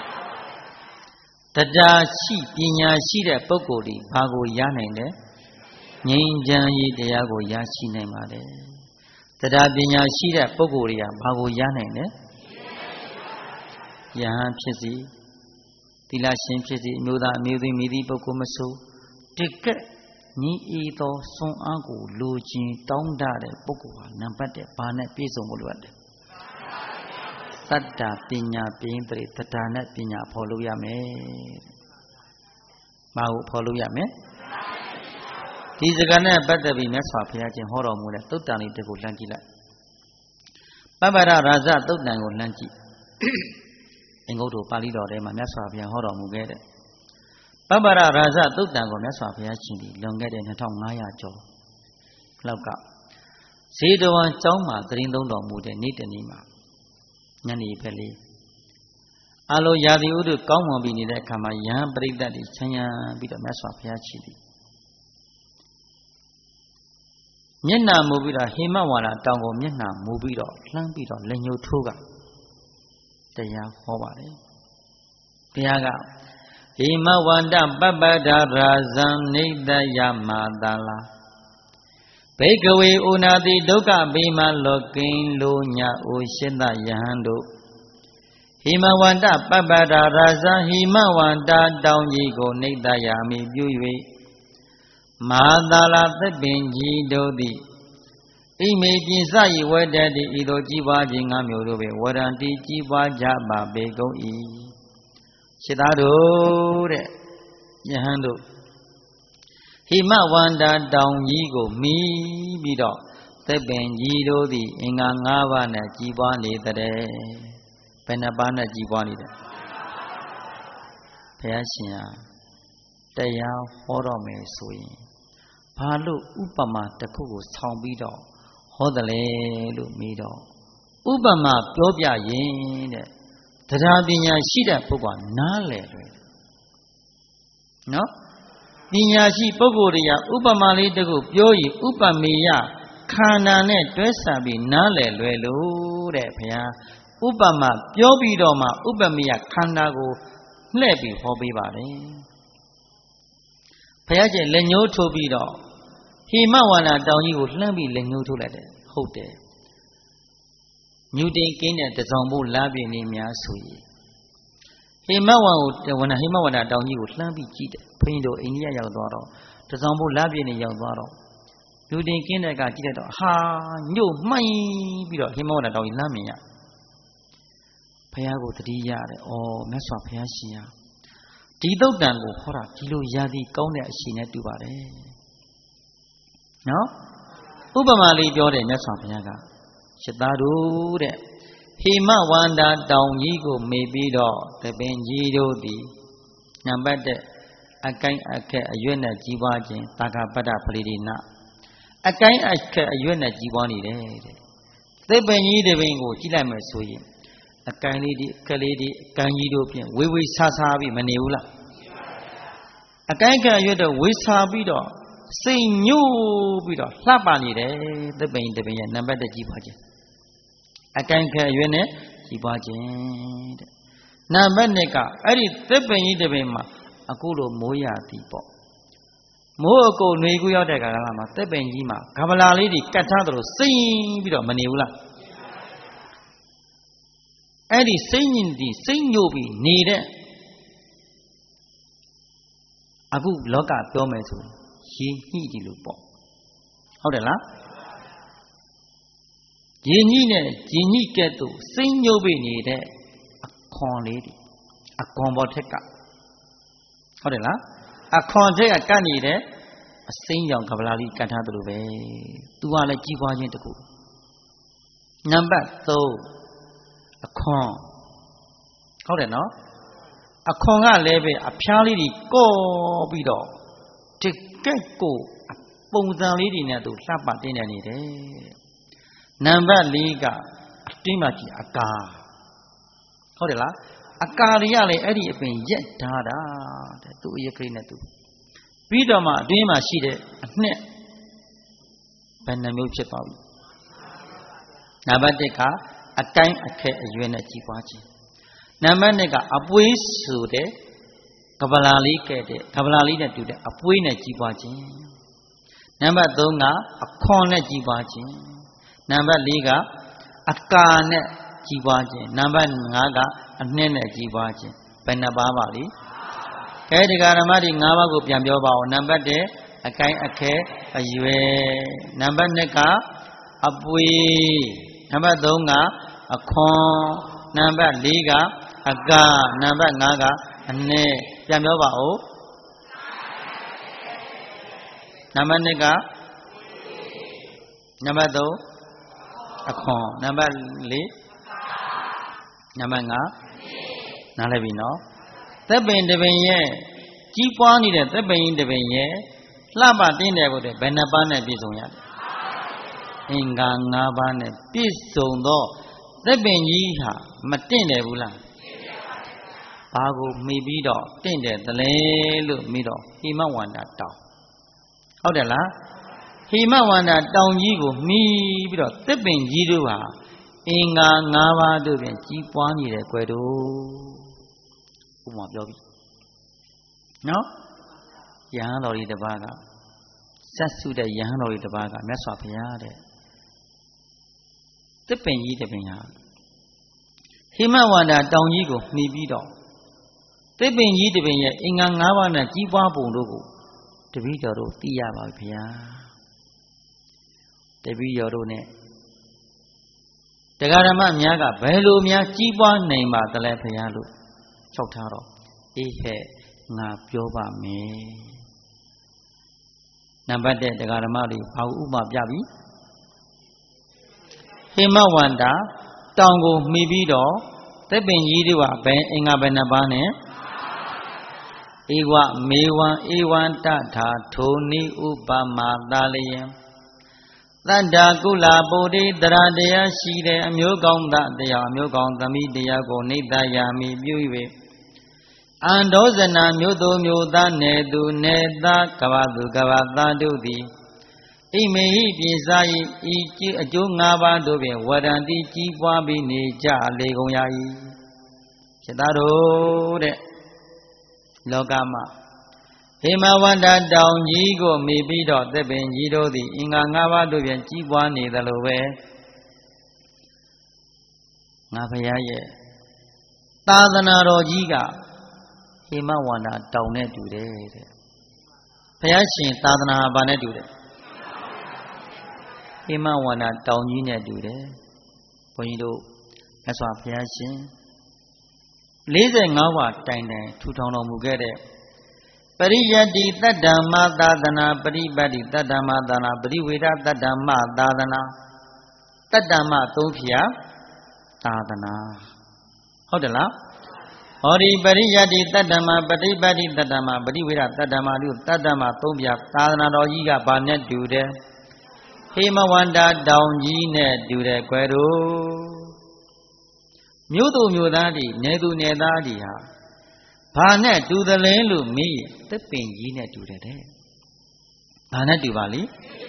[SPEAKER 1] တရားရှိပညာရှိတဲ့ပုဂ္ဂိုလ်ဒီဘာကိုရနိုင်တယ်ငြိမ်းချမ်းရေးတရားကိုရရှိနိုင်ပါတယ်တရားပညာရှိတဲ့ပုဂ္ဂိုလ်တွေကဘာကိုရနိုင်တယ်ယဟန်ဖြစ်စီသီလရှင်ဖြစ်စီအမျိုးသားအမျိုးသမီးမိသည့်ပုဂ္ဂိုလ်မဆိုတကက်ညီဤသောစွမ်းအားကိုလိုချင်တောင်းတတဲ့ပုဂ္ဂိုလ်ဟာနံပါတ်1ဘာနဲ့ပြည့်စုံဖို့လိုအပ်တယ်သတ္တပညာပိဉ္တရေတတာနဲ့ပညာဖော်လို့ရမယ်ဘာကိုဖော်လို့ရမယ်ဒီစကားနဲ့ပတ်သက်ပြီးမြတ်စွာဘုရားရှင်ဟောတော်မူတဲ့သုတ်တန်လေးတစ်ခုလှမ်းကြည့်လိုက်ပပ္ပရရာဇသုတ်တန်ကိုလှမ်းကြည့်အင်္ဂုတ္တပါဠိတော်ထဲမှာမြတ်စွာဘုရားဟောတော်မူခဲ့တဲ့ပပ္ပရရာဇသုတ်တန်ကိုမြတ်စွာဘုရားရှင်ဒီလွန်ခဲ့တဲ့2500ကျော်လောက်ကဇေတဝန်ကျောင်းမှာသတင်းသုံးတော်မူတဲ့နေ့တနေ့မှာညနေပဲလေးအလိုရာသီဥတုကောင်းမွန်ပြီးနေတဲ့အခါမှာယဟန်ပရိသတ်တွေချမ်းရံပြီးတော့မြတ်စွာဘုရားရှိသည်မျက်နှာမူပြီးတော့ဟိမဝါဒတောင်ကိုမျက်နှာမူပြီးတော့လှမ်းပြီးတော့လက်ညှိုးထိုးကတရားဟောပါတယ်ဘုရားကဟိမဝန္တပပ္ပဒရာဇံနေတယမာတာလာဘေကဝေဥနာတိဒုက္ခဗိမလောကိဉ္လိုညာအိုရှင်းသယဟန်တို့ဟိမဝန္တပပ္ပဒရာဇံဟိမဝန္တတောင်ကြီးကိုနေတယမိပြု၍မာတာလာသစ်ပင်ကြီးတို့သည်ဣမေပိစယဝတ္တတိဤသို့ကြီးပွားခြင်းငါမျိုးတို့ပဲဝရံတိကြီးပွားကြပါပေကုန်၏ရှင်းသားတို့တဲ့ယဟန်တို့ဟိမဝန္တာတောင်ကြီးကိုမီးပြီးတော့သစ်ပင်ကြီးတို့သည်အင်္ဂါ၅ပါးနဲ့ကြီးပွားနေတဲ့ဘယ်နှပါးနဲ့ကြီးပွားနေတယ်ဘုရားရှင်ဟာတရားဟောတော်မယ်ဆိုရင်ဘာလို့ဥပမာတစ်ခုကိုဆောင်ပြီးတော့ဟောတယ်လေလို့မေးတော့ဥပမာပြောပြရင်တဲ့တရားပညာရှိတဲ့ပုဂ္ဂိုလ်နားလည်တယ်နော်ပညာရှိပုဂ္ဂိုလ်တွေကဥပမာလေးတစ်ခုပြောရင်ဥပမေယခန္ဓာနဲ့တွဲဆပြီးနားလည်လွယ်လို့တဲ့ဘုရားဥပမာပြောပြီးတော့မှဥပမေယခန္ဓာကိုလှည့်ပြီးဟောပေးပါတယ်ဘုရားကျင့်လက်ညှိုးထိုးပြီးတော့ဟိမဝန္တာတောင်ကြီးကိုလှမ်းပြီးလက်ညှိုးထိုးလိုက်တယ်ဟုတ်တယ်ညူတင်ကင်းတဲ့တစောင်ဖို့လာပြည့်နေများဆိုရင်ဟိမဝန္တာတောင်ကြီးကိုလှမ်းပြီးကြည့်တယ်ဘုန်းကြီးတို့အိန္ဒိယရောက်သွားတော့တစောင်ဖို့လာပြည့်နေရောက်သွားတော့ညူတင်ကင်းတဲ့ကကြည့်လိုက်တော့ဟာညို့မှိုင်းပြီးတော့ဟိမဝန္တာတောင်ကြီးလှမ်းမြင်ရဘုရားကိုတတိရတယ်ဩမြတ်စွာဘုရားရှင်ဟာဒီသုတ်တန်ကိုဟောတာဒီလိုရာသီကောင်းတဲ့အရှိနဲ့တူပါတယ်နော်ဥပမာလေးပြောတယ်မြတ်စွာဘုရားကရှစ်သားတို့တဲ့ဟိမဝန္တာတောင်ကြီးကိုမေ့ပြီးတော့သပင်ကြီးတို့သည်နံပါတ်1အကိုင်းအခက်အရွက်နဲ့ကြီးပွားခြင်းတာဃပတ္တပရိဒိနအကိုင်းအခက်အရွက်နဲ့ကြီးပွားနေတယ်တဲ့သပင်ကြီးတစ်ပင်ကိုကြည့်လိုက်မယ်ဆိုရင်အကိုင်းလေးဒီအခက်လေးဒီအကိုင်းကြီးတို့ဖြင့်ဝေဝေဆာဆာပြီးမနေဘူးလားအကိုင်းအခက်အရွက်တော့ဝေဆာပြီးတော့စိတ်ညို့ပြီးတော့လှပနေတယ်သစ်ပင်တစ်ပင်ရဲ့နံပါတ်1ကြီးပွားခြင်းအကိုင်းခဲအရွယ်နဲ့ကြီးပွားခြင်းတဲ့နံပါတ်2ကအဲ့ဒီသစ်ပင်ကြီးတစ်ပင်မှာအခုလိုမိုးရသည်ပေါ့မိုးအကုန်နှွေကူးရောက်တဲ့ကာလမှာသစ်ပင်ကြီးမှာဂဗလာလေးတွေကတ်ထားသလိုစိမ့်ပြီးတော့မနေဘူးလားအဲ့ဒီစိမ့်ညင်ဒီစိမ့်ညို့ပြီးနေတဲ့အခုလောကပြောမယ်ဆိုရေညှိကြည့်လို့ပေါ့ဟုတ်တယ်လားရေညှိနဲ့ရေညှိကဲ့သို့စိမ့်ညို့ပြီးနေတဲ့အခွန်လေးတွေအခွန်ပေါ်ထက်ကဟုတ်တယ်လားအခွန်ထက်ကကတ်နေတဲ့အစိမ့်ရောင်ကပလာလေးကတ်ထားသလိုပဲသူကလည်းကြီးပွားခြင်းတကူနံပါတ်3အခွန်ဟုတ်တယ်နော်အခွန်ကလည်းပဲအဖျားလေးတွေကော့ပြီးတော့တကယ့်ကိုပုံစံလေးတွေနဲ့သူလှပတင်းနေနေတယ်နံပါတ်4ကအတွင်းမှာကြည့်အကာဟုတ်တယ်လားအကာတွေကလည်းအဲ့ဒီအပင်ရက်ထားတာတဲ့သူအရကလေးနဲ့သူပြီးတော့မှအတွင်းမှာရှိတဲ့အနှစ်ဘယ်နှမျိုးဖြစ်သွားပြီနံပါတ်1ကအကိုင်းအခက်အရွယ်နဲ့ကြီးပွားခြင်းနံပါတ်2ကအပွေးဆိုတဲ့ကပလာလေးကဲ့တဲ့ကပလာလေးနဲ့တူတဲ့အပွေးနဲ့ကြီးပွားခြင်းနံပါတ်3ကအခွန်နဲ့ကြီးပွားခြင်းနံပါတ်4ကအကာနဲ့ကြီးပွားခြင်းနံပါတ်5ကအနှစ်နဲ့ကြီးပွားခြင်းဘယ်နှပါးပါလိကဲဒီဃာရမတွေ5ပါးကိုပြန်ပြောပါဦးနံပါတ်1အကိုင်းအခဲအရွယ်နံပါတ်2ကအပွေးနံပါတ်3ကအခွန်နံပါတ်4ကအကာနံပါတ်5ကအနှစ်ပြန်ပြောပါဦးနံပါတ်2ကနံပါတ်3အခွန်နံပါတ်4နံပါတ်5နားလည်ပြီနော်သက်ပင်တစ်ပင်ရဲ့ကြီးပွားနေတဲ့သက်ပင်တစ်ပင်ရဲ့လှပတင်းတယ်ဖို့တဲ့ဘယ်နှပါးနဲ့ပြည့်စုံရလဲအင်္ဂါ5ပါးနဲ့ပြည့်စုံတော့သက်ပင်ကြီးဟာမတင့်တယ်ဘူးလားဘာကိုမှီပြီးတော့တင့်တယ်သလဲလို့မိတော့ဟိမဝန္တာတောင်ဟုတ်တယ်လားဟိမဝန္တာတောင်ကြီးကိုမှီပြီးတော့သက်ပင်ကြီးတို့ဟာအင်္ဂါ5ပါးတို့ဖြင့်ကြီးပွားနေတယ်ကွယ်တို့ဥပမာပြောပြီနော်ယဟန်တော်ကြီးတစ်ပါးကစက်စုတဲ့ယဟန်တော်ကြီးတစ်ပါးကမြတ်စွာဘုရားတဲ့သက်ပင်ကြီးတစ်ပင်ဟာဟိမဝန္တာတောင်ကြီးကိုမှီပြီးတော့သက်ပင်ကြီးတစ်ပင်ရဲ့အင်္ဂါ5ပါးနဲ့ကြီးပွားပုံတို့ကိုတပည့်တော်တို့သိရပါပြီဗျာတပည့်တော်တို့ ਨੇ တရားဓမ္မများကဘယ်လိုများကြီးပွားနိုင်ပါသလဲဘုရားလို့လျှောက်ထားတော့အေးဟဲ့ငါပြောပါမယ်နံပါတ်1တရားဓမ္မတွေဘာဥပမာပြပြီဟိမဝန္တာတောင်ကိုမှီပြီးတော့သက်ပင်ကြီးတို့ကဘယ်အင်္ဂါဘယ်နှပါးနဲ့ဧဝမေဝံဧဝံတထာထိုနိဥပမာသာလျင်သတ္တကုလပုရိတရာတရားရှိတဲ့အမျိုးကောင်းသားတရားအမျိုးကောင်းသမီးတရားကိုနိတယာမိပြု၍အန္ဒောဇနာမျိုးသူမျိုးသားနယ်သူနယ်သားကဘာသူကဘာသားတို့သည်ဣမေဟိပိစာယဤအကျိုး၅ပါးတို့ဖြင့်ဝရံတိကြီးပွားပြီးနေကြလေကုန်ရ၏စေတတော်တဲ့လောကမှာဟိမဝန္တာတောင်ကြီးကိုမှီပြီးတော့သက်ပင်ကြီးတို့သည်အင်္ဂါ၅ပါးတို့ဖြင့်ကြီးပွားနေသလိုပဲငါဘုရားရဲ့သာသနာတော်ကြီးကဟိမဝန္တာတောင်နဲ့တူတယ်တဲ့ဘုရားရှင်သာသနာဘာနဲ့တူတယ်ဟိမဝန္တာတောင်ကြီးနဲ့တူတယ်ဘုန်းကြီးတို့မြတ်စွာဘုရားရှင်45ဝတိုင်တိုင်ထူထောင်တော်မူခဲ့တဲ့ပရိယတ္တိတတ္တမသာသနာပရိပတ်တိတတ္တမသာနာပရိဝေဒတတ္တမသာသနာတတ္တမသုံးဖြာသာသနာဟုတ်တယ်လားဟောဒီပရိယတ္တိတတ္တမပရိပတ်တိတတ္တမပရိဝေဒတတ္တမတို့တတ္တမသုံးဖြာသာသနာတော်ကြီးကဘာနဲ့တူတယ်ဟိမဝန္တာတောင်ကြီးနဲ့တူတယ်ကွယ်တို့မြို့သူမြို့သားတွေနယ်သူနယ်သားတွေဟာဘာနဲ့တူသလဲလို့မေးရင်သက်ပင်ကြီးနဲ့တူတယ်တဲ့ဘာနဲ့တူပါလိ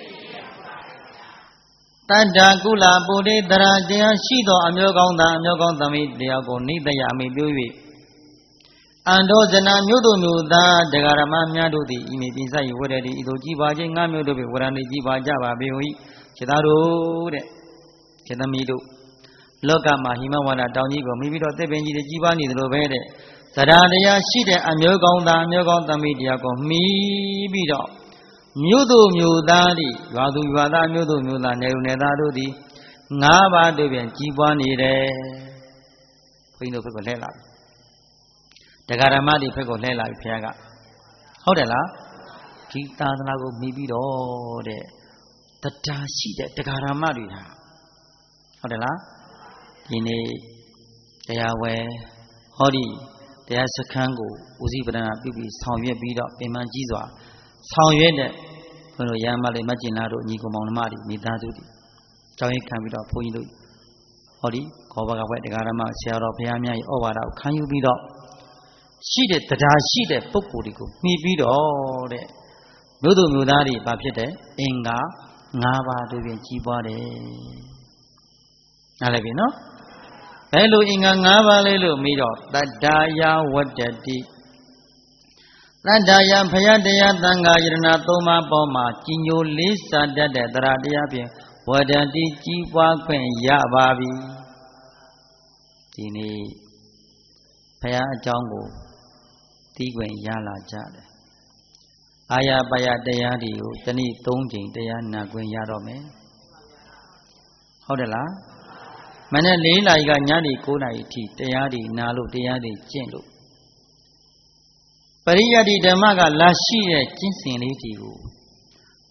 [SPEAKER 1] တတ္တကုလပုရိတရာတရားရှိသောအမျိုးကောင်းသားအမျိုးကောင်းသမီးတရားကိုနိတယအမိပြု၍အန္တောဇနာမြို့သူမြို့သားတရားဓမ္မများတို့သည်ဤမိပိစယဝရတိဤသို့ကြည်ပါခြင်းငါမျိုးတို့ဖြင့်ဝရဏိကြည်ပါကြပါပေ၏ခြေသားတို့တဲ့ခြေသမီးတို့လောကမှာဟိမဝန္တာတောင်ကြီးကိုမိပြီးတော့သက်ပင်ကြီးတွေကြီးပါနေသလိုပဲတဲ့သရတရားရှိတဲ့အမျိုးကောင်းသားအမျိုးကောင်းသမီးတရားကိုမှီပြီးတော့မြို့သူမြို့သားတွေရွာသူရွာသားမြို့သူမြို့သားနယ်သူနယ်သားတို့သည်၅ပါးတို့ပြန်ကြီးပွားနေတယ်ဘုန်းကြီးတို့ဘက်ကိုလှည့်လာတရားဓမ္မတွေဘက်ကိုလှည့်လာပြီဘုရားကဟုတ်တယ်လားဒီသာသနာကိုမှီပြီးတော့တဲ့တရားရှိတဲ့တရားဓမ္မတွေဟာဟုတ်တယ်လားဒီနေ့တရားဝဲဟောဒီတရားစခန်းကိုဦးစီးပဒနာပြုပြီးဆောင်ရွက်ပြီးတော့ပင်မကြီးစွာဆောင်ရွက်တဲ့ဘုန်းတော်ရဟန်းမလေးမကျင်လာတို့ညီကောင်မောင်နှမတွေမိသားစုတွေကြောင်းရင်ခံပြီးတော့ဘုန်းကြီးတို့ဟောဒီခေါ်ပါကဘွဲ့တရားဓမ္မဆရာတော်ဘုရားများရဲ့ဩဝါဒကိုခံယူပြီးတော့ရှိတဲ့တရားရှိတဲ့ပုဂ္ဂိုလ်တွေကိုမှီပြီးတော့တဲ့မြို့သူမြို့သားတွေဘာဖြစ်တဲ့အင်္ဂါ၅ပါးတို့ဖြင့်ကြီးပွားတယ်နားလည်ပြီနော်ဘယ်လိုအင်္ဂါ၅ပါးလဲလို့မေးတော့တတ္တာယဝတ္တတိတတ္တာယဘုရားတရားသံဃာယရဏ၃ပါးပေါ်မှာကြီးညိုလေးစားတတ်တဲ့တရားတရားဖြင့်ဝတ္တတိကြီးပွားခွင့်ရပါပြီဒီနေ့ဘုရားအကြောင်းကိုသိခွင့်ရလာကြတယ်အာရပါယတရားတွေကိုတနည်း၃ချိန်တရားနာခွင့်ရတော့မယ်ဟုတ်တယ်လားမနေ့၄နာရီကညနေ9နာရီအထိတရားတွေနာလို့တရားတွေကျင့်လို့ပရိယတ္တိဓမ္မကလာရှိတဲ့ကျင့်စဉ်လေးတွေကို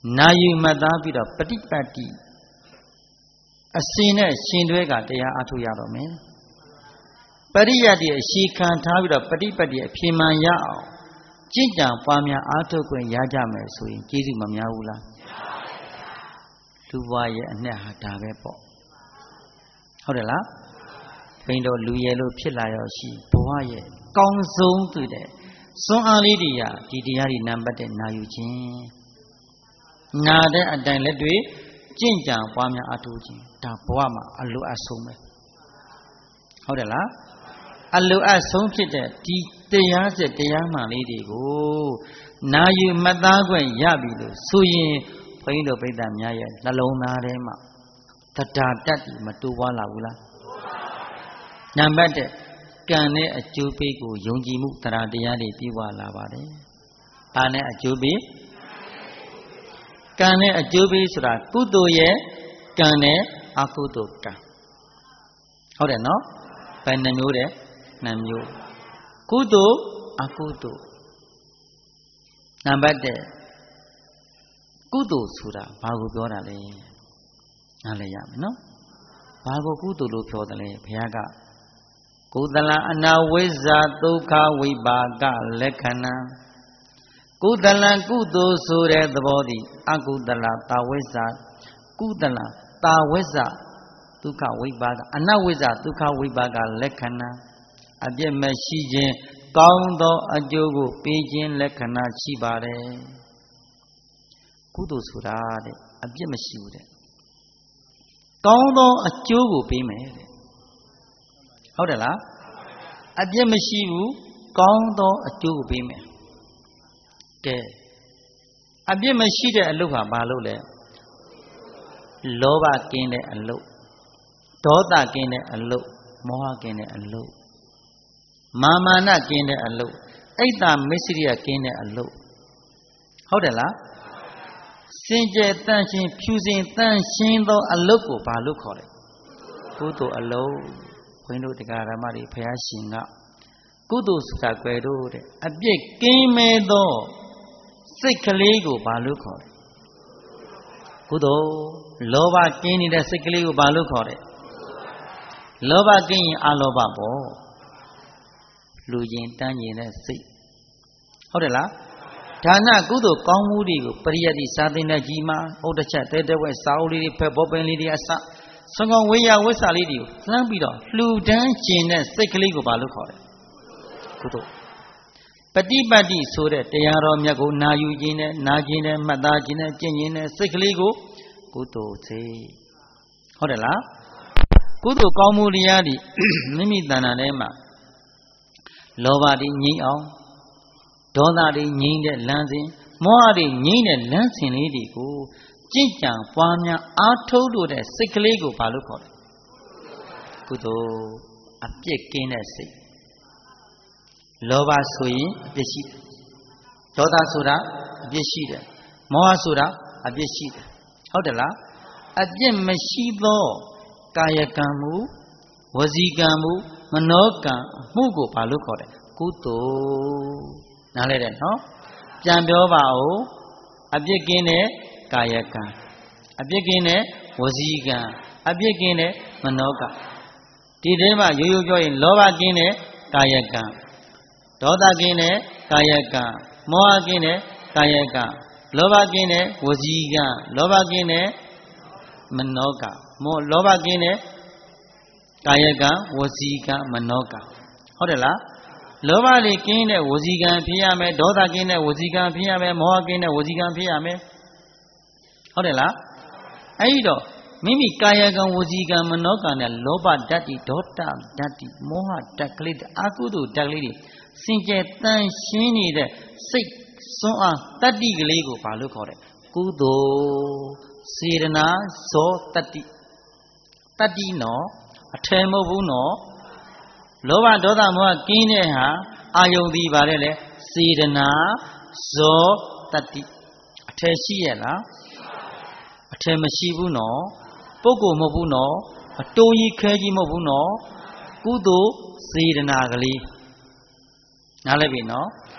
[SPEAKER 1] နာယူမှတ်သားပြီးတော့ပฏิပတ်တိအစဉ်နဲ့ရှင်တွဲကတရားအထုတ်ရတော့မယ်ပရိယတ်တိအရှိခံထားပြီးတော့ပฏิပတ်တိအဖြစ်မှန်ရအောင်ကျင့်ကြံပွားများအားထုတ်ခွင့်ရကြမယ်ဆိုရင်ကျေးဇူးမများဘူးလားလူဘဝရဲ့အနှစ်ဟာဒါပဲပေါ့ဟုတ်တယ်လားဘိန်းတော်လူရဲလို့ဖြစ်လာရောရှိဘဝရဲ့ကောင်းဆုံးတွေ့တဲ့စွမ်းအားလေးတွေကဒီတရားတွေနံပါတ်တဲ့နာယူခြင်းနာတဲ့အတိုင်းလက်တွေကျင့်ကြံပွားများအားထုတ်ခြင်းဒါဘဝမှာအလိုအဆုံးပဲဟုတ်တယ်လားအလိုအဆုံးဖြစ်တဲ့ဒီတရားစစ်တရားမှန်လေးတွေကိုနာယူမှတ်သားခွင့်ရပြီလို့ဆိုရင်ဘုန်းကြီးတို့ပိဋကများရဲ့နှလုံးသားထဲမှာတရားတတ်ပြီးမတူပွားလာဘူးလားနံပါတ်1ကံနဲ့အကျိုးပေးကိုယုံကြည်မှုတရားတရားတွေပြီးွားလာပါတယ်။အားနဲ့အကျိုးပေးကံနဲ့အကျိုးပေးဆိုတာကုသိုလ်ရဲ့ကံနဲ့အကုသိုလ်ကံဟုတ်တယ်နော်ဘယ်နှမျိုးတဲ့နှမျိုးကုသိုလ်အကုသိုလ်နံပါတ်1ကုသိုလ်ဆိုတာဘာကိုပြောတာလဲနားလည်ရမယ်နော်ဘာကိုကုသိုလ်လို့ပြောတယ်လဲဘုရားကကုသလအနာဝိဇ္ဇာဒုက္ခဝိပါကလက္ခဏာကုသလကုသိုလ်ဆိုတဲ့သဘောသည်အကုသလတာဝိဇ္ဇာကုသလတာဝိဇ္ဇာဒုက္ခဝိပါကအနဝိဇ္ဇာဒုက္ခဝိပါကလက္ခဏာအပြစ်မရှိခြင်းကောင်းသောအကျိုးကိုပေးခြင်းလက္ခဏာရှိပါတယ်ကုသိုလ်ဆိုတာတဲ့အပြစ်မရှိဘူးတဲ့ကောင်းသောအကျိုးကိုပေးမယ်တဲ့ဟုတ်တယ်လားအပြစ်မရှိဘူးကောင်းသောအကျိုးကိုပေးမယ်ကဲအပြစ်မရှိတဲ့အလုပ်ဟာဘာလို့လဲလောဘကင်းတဲ့အလုပ်ဒေါသကင်းတဲ့အလုပ်မောဟကင်းတဲ့အလုပ်မာမာနကင်းတဲ့အလုပ်အိတ်တာမစ္စရိယကင်းတဲ့အလုပ်ဟုတ်တယ်လားစင်ကြယ်တန့်ရှင်းဖြူစင်တန့်ရှင်းသောအလုပ်ကိုဘာလို့ခေါ်လဲကုသိုလ်အလုပ်ဘုန်းကြီးတို့တရားဓမ္မတွေဘုရားရှင်ကကုသိုလ်ဆိုတာကြွယ်တို့တဲ့အပြစ်ကင်းမဲ့သောစိတ်ကလေးကိုဘာလို့ခေါ်လဲကုသိုလ်လောဘကင်းနေတဲ့စိတ်ကလေးကိုဘာလို့ခေါ်လဲလောဘကင်းရင်အလောဘပေါ့လူရင်တန်းရင်တဲ့စိတ်ဟုတ်တယ်လားဒါနကုသိုလ်ကောင်းမှုတွေကိုပရိယတ်တိစာသင်တဲ့ကြီးမှာဥဒ္ဒချက်တဲတဲဝဲစာအုပ်လေးတွေဖက်ဘောပင်လေးတွေအစဆွမ်းကောင်းဝေယဝိစာလေးတွေကိုလှမ်းပြီးတော့လှူဒန်းကျင်တဲ့စိတ်ကလေးကိုဘာလို့ခေါ်လဲကုသိုလ်ပฏิပတ်တိဆိုတဲ့တရားတော်မြတ်ကိုနာယူခြင်းနဲ့နာခြင်းနဲ့မှတ်သားခြင်းနဲ့ကျင့်ခြင်းနဲ့စိတ်ကလေးကိုကုသိုလ်စိတ်ဟုတ်တယ်လားကုသိုလ်ကောင်းမှုတရားတွေမိမိတဏ္ဍာထဲမှာလောဘတွေငြိမ်းအောင်ဒေါသတွေငြိမ်းတဲ့လမ်းစဉ်မောဟတွေငြိမ်းတဲ့လမ်းစဉ်လေးတွေကိုကြင်ကြံပွားများအားထုတ်လို့တဲ့စိတ်ကလေးကိုဘာလို့ခေါ်လဲကုသိုလ်အပြစ်ကင်းတဲ့စိတ်လောဘဆိုရင်အပြစ်ရှိတယ်ဒေါသဆိုတာအပြစ်ရှိတယ်မောဟဆိုတာအပြစ်ရှိတယ်ဟုတ်တယ်လားအပြစ်မရှိသောကာယကံမှုဝစီကံမှုမနောကံမှုကိုဘာလို့ခေါ်လဲကုသိုလ်နားလဲတယ်နော်ပြန်ပြောပါဦးအပြစ်ကင်းတဲ့ကာယကံအပြစ်ကင်းတဲ့ဝစီကံအပြစ်ကင်းတဲ့မနောကဒီထဲမှာရိုးရိုးပြောရင်လောဘကင်းတဲ့ကာယကံဒေါသကင်းတဲ့ကာယကံမောဟကင်းတဲ့ကာယကံလောဘကင်းတဲ့ဝစီကံလောဘကင်းတဲ့မနောကလောဘကင်းတဲ့ကာယကံဝစီကံမနောကဟုတ်တယ်လားလောဘလေးကင်းတဲ့ဝစီကံဖြစ်ရမယ်ဒေါသကင်းတဲ့ဝစီကံဖြစ်ရမယ်မောဟကင်းတဲ့ဝစီကံဖြစ်ရမယ်ဟုတ်တယ်လားအဲ့ဒီတော့မိမိကာယကံဝစီကံမနောကံနဲ့လောဘဓာတ်တိဒေါသဓာတ်တိမောဟဓာတ်ကလေးအကုသိုလ်ဓာတ်ကလေးတွေစင်ကြယ်တန်ရှင်းနေတဲ့စိတ်စွမ်းအားတတ္တိကလေးကိုဘာလို့ခေါ်လဲကုသိုလ်စေတနာဇောတတ္တိတတ္တိနော်အထယ်မဟုတ်ဘူးနော်လောဘဒေါသမောဟကင်းတဲ့ဟာအာယုန်ဒီပါတယ်လေစေတနာဇောတတ္တိအထယ်ရှိရဲ့လားအထယ်မရှိဘူးနော်ပုဂ္ဂိုလ်မဟုတ်ဘူးနော်အတိုးကြီးခဲကြီးမဟုတ်ဘူးနော်ကုသိုလ်စေတနာကလေးနားလည်ပြီနော်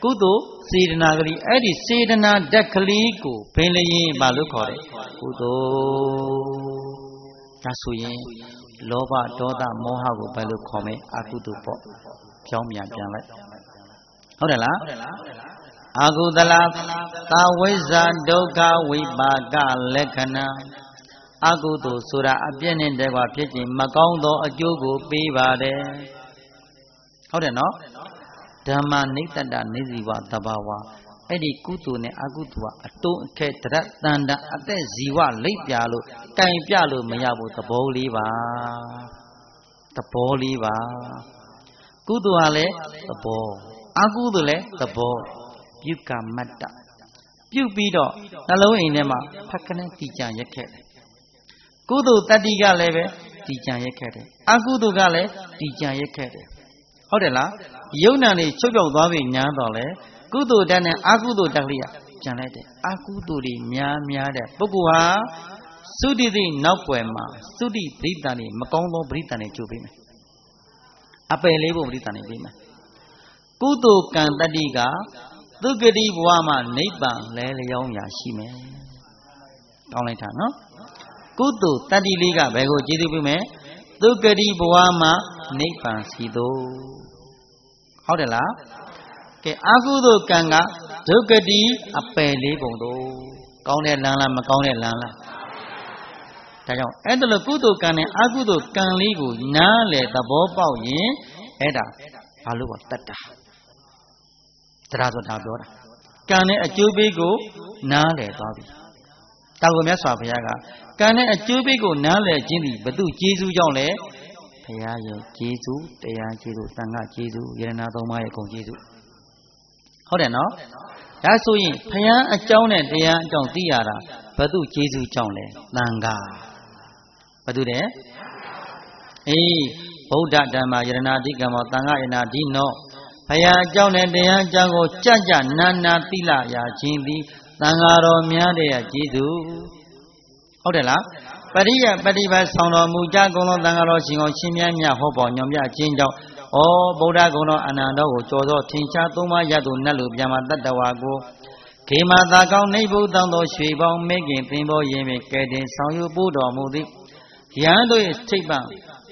[SPEAKER 1] ကုသိုလ်စေတနာကလေးအဲ့ဒီစေတနာဓာတ်ကလေးကိုဘိလျင်ဘာလို့ခေါ်လဲကုသိုလ်ဒါဆိုရင်လောဘဒေါသမောဟကိုဘယ်လိုခေါ်မလဲအကုသိုလ်ပေါ့ကြောင်းပြန်လိုက်ဟုတ်တယ်လားအာဟုသလသာဝိဇ္ဇာဒုက္ခဝိပါကလက္ခဏာအကုသိုလ်ဆိုတာအပြည့်နဲ့တည်းကဖြစ်ခြင်းမကောင်းသောအကျိုးကိုပေးပါတယ်ဟုတ်တယ်နော်ဓမ္မနိတ္တနေဇီဝတဘာဝအဲ့ဒီကုသိုလ်နဲ့အကုသိုလ်ကအတုံးအခဲတရတန်တာအသက်ဇီဝလိပ်ပြလို့ကင်ပြလို့မရဘူးသဘောလေးပါသဘောလေးပါကုသိုလ်ဟာလည်းသဘောအကုသိုလ်လည်းသဘောပြုကမတ္တပြုပြီးတော့နှလုံးအိမ်ထဲမှာဖက်ခနဲ့တည်ကြံရက်ခဲ့တယ်ကုသိုလ်တတ္တိကလည်းပဲတည်ကြံရက်ခဲ့တယ်အကုသိုလ်ကလည်းတည်ကြံရက်ခဲ့တယ်ဟုတ်တယ်လားယုံနာနေချုပ်ပြောက်သွားပြီညာတော့လေကုသိုလ်တတ်နဲ့အကုသိုလ်တတ်လေးကကြံလိုက်တယ်အကုသိုလ်တွေများတဲ့ပုဂ္ဂိုလ်ဟာသုတိသိနောက်ွယ်မှာသုတိပရိသန်နေမကောင်းသောပရိသန်နေကြိုးပေးမယ်အပယ်လေးဖို့ပရိသန်နေပေးမယ်ကုသိုလ်ကံတတ္တိကသုဂတိဘဝမှာနိဗ္ဗာန်လဲလျောင်းရာရှိမယ်ကောင်းလိုက်တာနော်ကုသိုလ်တတ္တိလေးကဘယ်ကိုကျေးဇူးပေးမယ်သုဂတိဘဝမှာနိဗ္ဗာန်စီသို့ဟုတ်တယ်လားကဲအကုသိုလ်ကံကဒုက္ခတိအပယ်လေးပုံတို့ကောင်းတဲ့လမ်းလားမကောင်းတဲ့လမ်းလားဒါကြောင့်အဲ့ဒါလို့ကုသိုလ်ကံနဲ့အကုသိုလ်ကံလေးကိုနားလေသဘောပေါက်ရင်အဲ့ဒါဘာလို့တတ်တာတရားဆိုတာပြောတာကံနဲ့အကျိုးပေးကိုနားလေသွားပြီတာကိုမြတ်စွာဘုရားကကံနဲ့အကျိုးပေးကိုနားလေခြင်းဒီဘသူကျေးဇူးကြောင့်လဲဘုရားရဲ့ကျေးဇူးတရားကျေးဇူးသံဃာကျေးဇူးယရဏသုံးပါးရဲ့ဂုဏ်ကျေးဇူးဟုတ်တယ်နော်ဒါဆိုရင်ဘုရားအကြောင်းနဲ့တရားအကြောင်းသိရတာဘသူကျေးဇူးကြောင့်လဲသံဃာဘသူတဲ့အေးဗုဒ္ဓဓမ္မယရဏဓိကံမောသံဃာယရဏဓိနောဘုရားအကြောင်းနဲ့တရားအကြောင်းကိုကြကြနာနာသိလာရခြင်းသည်သံဃာတော်များတဲ့ကျေးဇူးဟုတ်တယ်လားပရိယပฏิပတ်ဆောင်တော်မူကြကုန်သောသံဃာတော်ရှင်ကိုရှင်မြတ်မြတ်ဟောပေါ်ညွန်ပြခြင်းကြောင့်ဩဗုဒ္ဓဂုဏတော်အနန္တကိုကြော်သောထင်ရှားသုံးပါးရသူနတ်လူပြမတတ္တဝါကိုခေမာသာကောင်းနေဘူးတောင်းသောရွှေပေါင်းမေခင်သင်္ဘောရင်ဖြင့်ကဲတင်ဆောင်ယူပို့တော်မူသည်ယဟန်တို့၏ထိပ်ပံ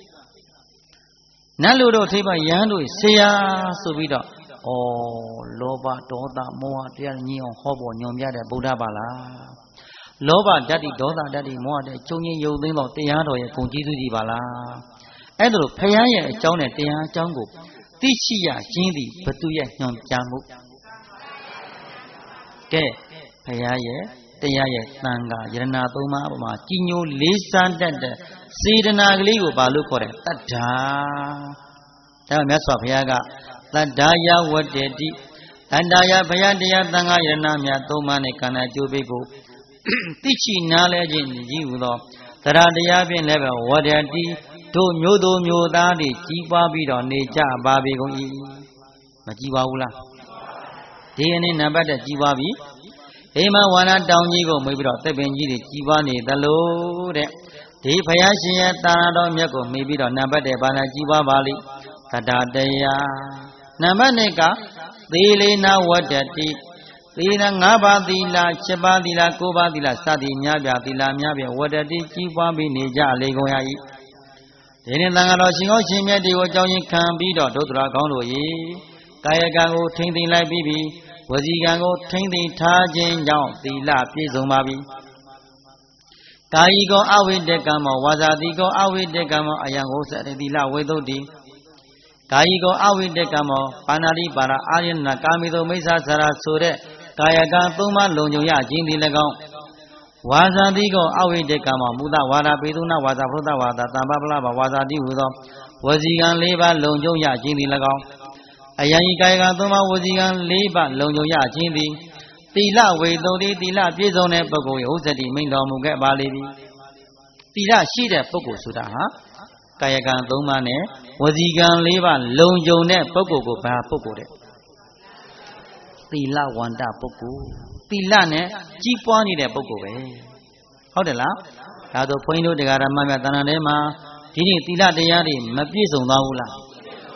[SPEAKER 1] နတ်လူတို့ထိပ်ပံယဟန်တို့၏ဆရာဆိုပြီးတော့ဩလောဘဒေါသမောဟတရားညင်အောင်ဟောပေါ်ညွန်ပြတဲ့ဗုဒ္ဓပါလားလောဘဓာတ်ဒေါသဓာတ်မောဟဓာတ်ချုပ်ငြိမ်ယုံသိမ်းသောတရားတော်ရဲ့ဂုဏ်ကျေးဇူးကြီးပါလားအဲ့ဒါလို့ဘုရားရဲ့အကြောင်းနဲ့တရားအကြောင်းကိုသိရှိရခြင်းသည်ဘသူရဲ့ညွှန်ကြားမှုကဲဘုရားရဲ့တရားရဲ့သံဃာယရဏသုံးပါးအပေါ်မှာကြီးညိုလေးစားတတ်တဲ့စေတနာကလေးကိုဘာလို့ခေါ်တယ်တတ္ထာဒါမြတ်စွာဘုရားကတတ္ထာယဝတ္တေတိတတ္ထာယဘုရားတရားသံဃာယရဏမြတ်သုံးပါးနဲ့ခန္ဓာကျိုးပေးကိုသိရှိနားလဲခြင်းကြီးဟူသောတရားတရားဖြင့်လည်းပဲဝတ္တတိတို့မျိုးသူမျိုးသားတွေကြီးပွားပြီးတော့နေကြပါပြီကုန်၏မကြီးပါဘူးလားဒီအနေနံပါတ်တက်ကြီးပွားပြီဟိမဝါနာတောင်ကြီးကိုမေးပြီးတော့သစ်ပင်ကြီးတွေကြီးပွားနေသလိုတဲ့ဒီဘုရားရှင်ရဲ့တာနာတော်မြတ်ကိုမေးပြီးတော့နံပါတ်တက်ဘာနာကြီးပွားပါလိသတ္တတရားနံပါတ်2ကသီလေနဝတ္တတိသီလ5ပါးသီလ7ပါးသီလ9ပါးသီလစသည်များပြသီလများပြဝတ္တတိကြီးပွားပြီးနေကြလေကုန်ရ၏ဒီနေ့သံဃာတော်ရှင်ကောရှင်မြတ်တွေကိုအကြောင်းချင်းခံပြီးတော့ဒုသရကောင်းတို့၏ကာယကံကိုထိမ့်သိမ့်လိုက်ပြီးဝစီကံကိုထိမ့်သိမ့်ထားခြင်းကြောင့်သီလပြည့်စုံပါပြီကာယီကောအဝိတကံမောဝါစာတိကောအဝိတကံမောအယံဟောစတိသီလဝေသုတ်တိကာယီကောအဝိတကံမောပါဏာတိပါရအာရဏကာမိသောမိစ္ဆာစရာဆိုတဲ့ကာယကံသုံးပါးလုံခြုံရခြင်းသည်၎င်းဝါစာတိကောအဝိတကံမောမူတဝါဒပေတုနာဝါစာဖရုဒ္ဓဝါဒတမ္ပပလဘဝါစာတိဟူသောဝစီကံ၄ပါးလုံခြုံရခြင်းသည်၎င်းအယံဤကာယကံသုံးပါးဝစီကံ၄ပါးလုံခြုံရခြင်းသည်သီလဝေသုတ်တိသီလပြည့်စုံတဲ့ပုဂ္ဂိုလ်ရဲ့ဥစ္စတိမိန့်တော်မူခဲ့ပါလိမ့်မည်သီလရှိတဲ့ပုဂ္ဂိုလ်ဆိုတာဟာကာယကံ၃ပါးနဲ့ဝစီကံ၄ပါးလုံခြုံတဲ့ပုဂ္ဂိုလ်ကိုဘာပုဂ္ဂိုလ်တဲ့သီလဝန္တပုဂ္ဂိုလ်သီလနဲ့ကြီးပွားနေတဲ့ပုဂ္ဂိုလ်ပဲဟုတ်တယ်လားဒါဆိုဘုန်းကြီးတို့တရားဓမ္မများတဏ္ဍာထဲမှာဒီနေ့သီလတရားတွေမပြည့်စုံသွားဘူးလား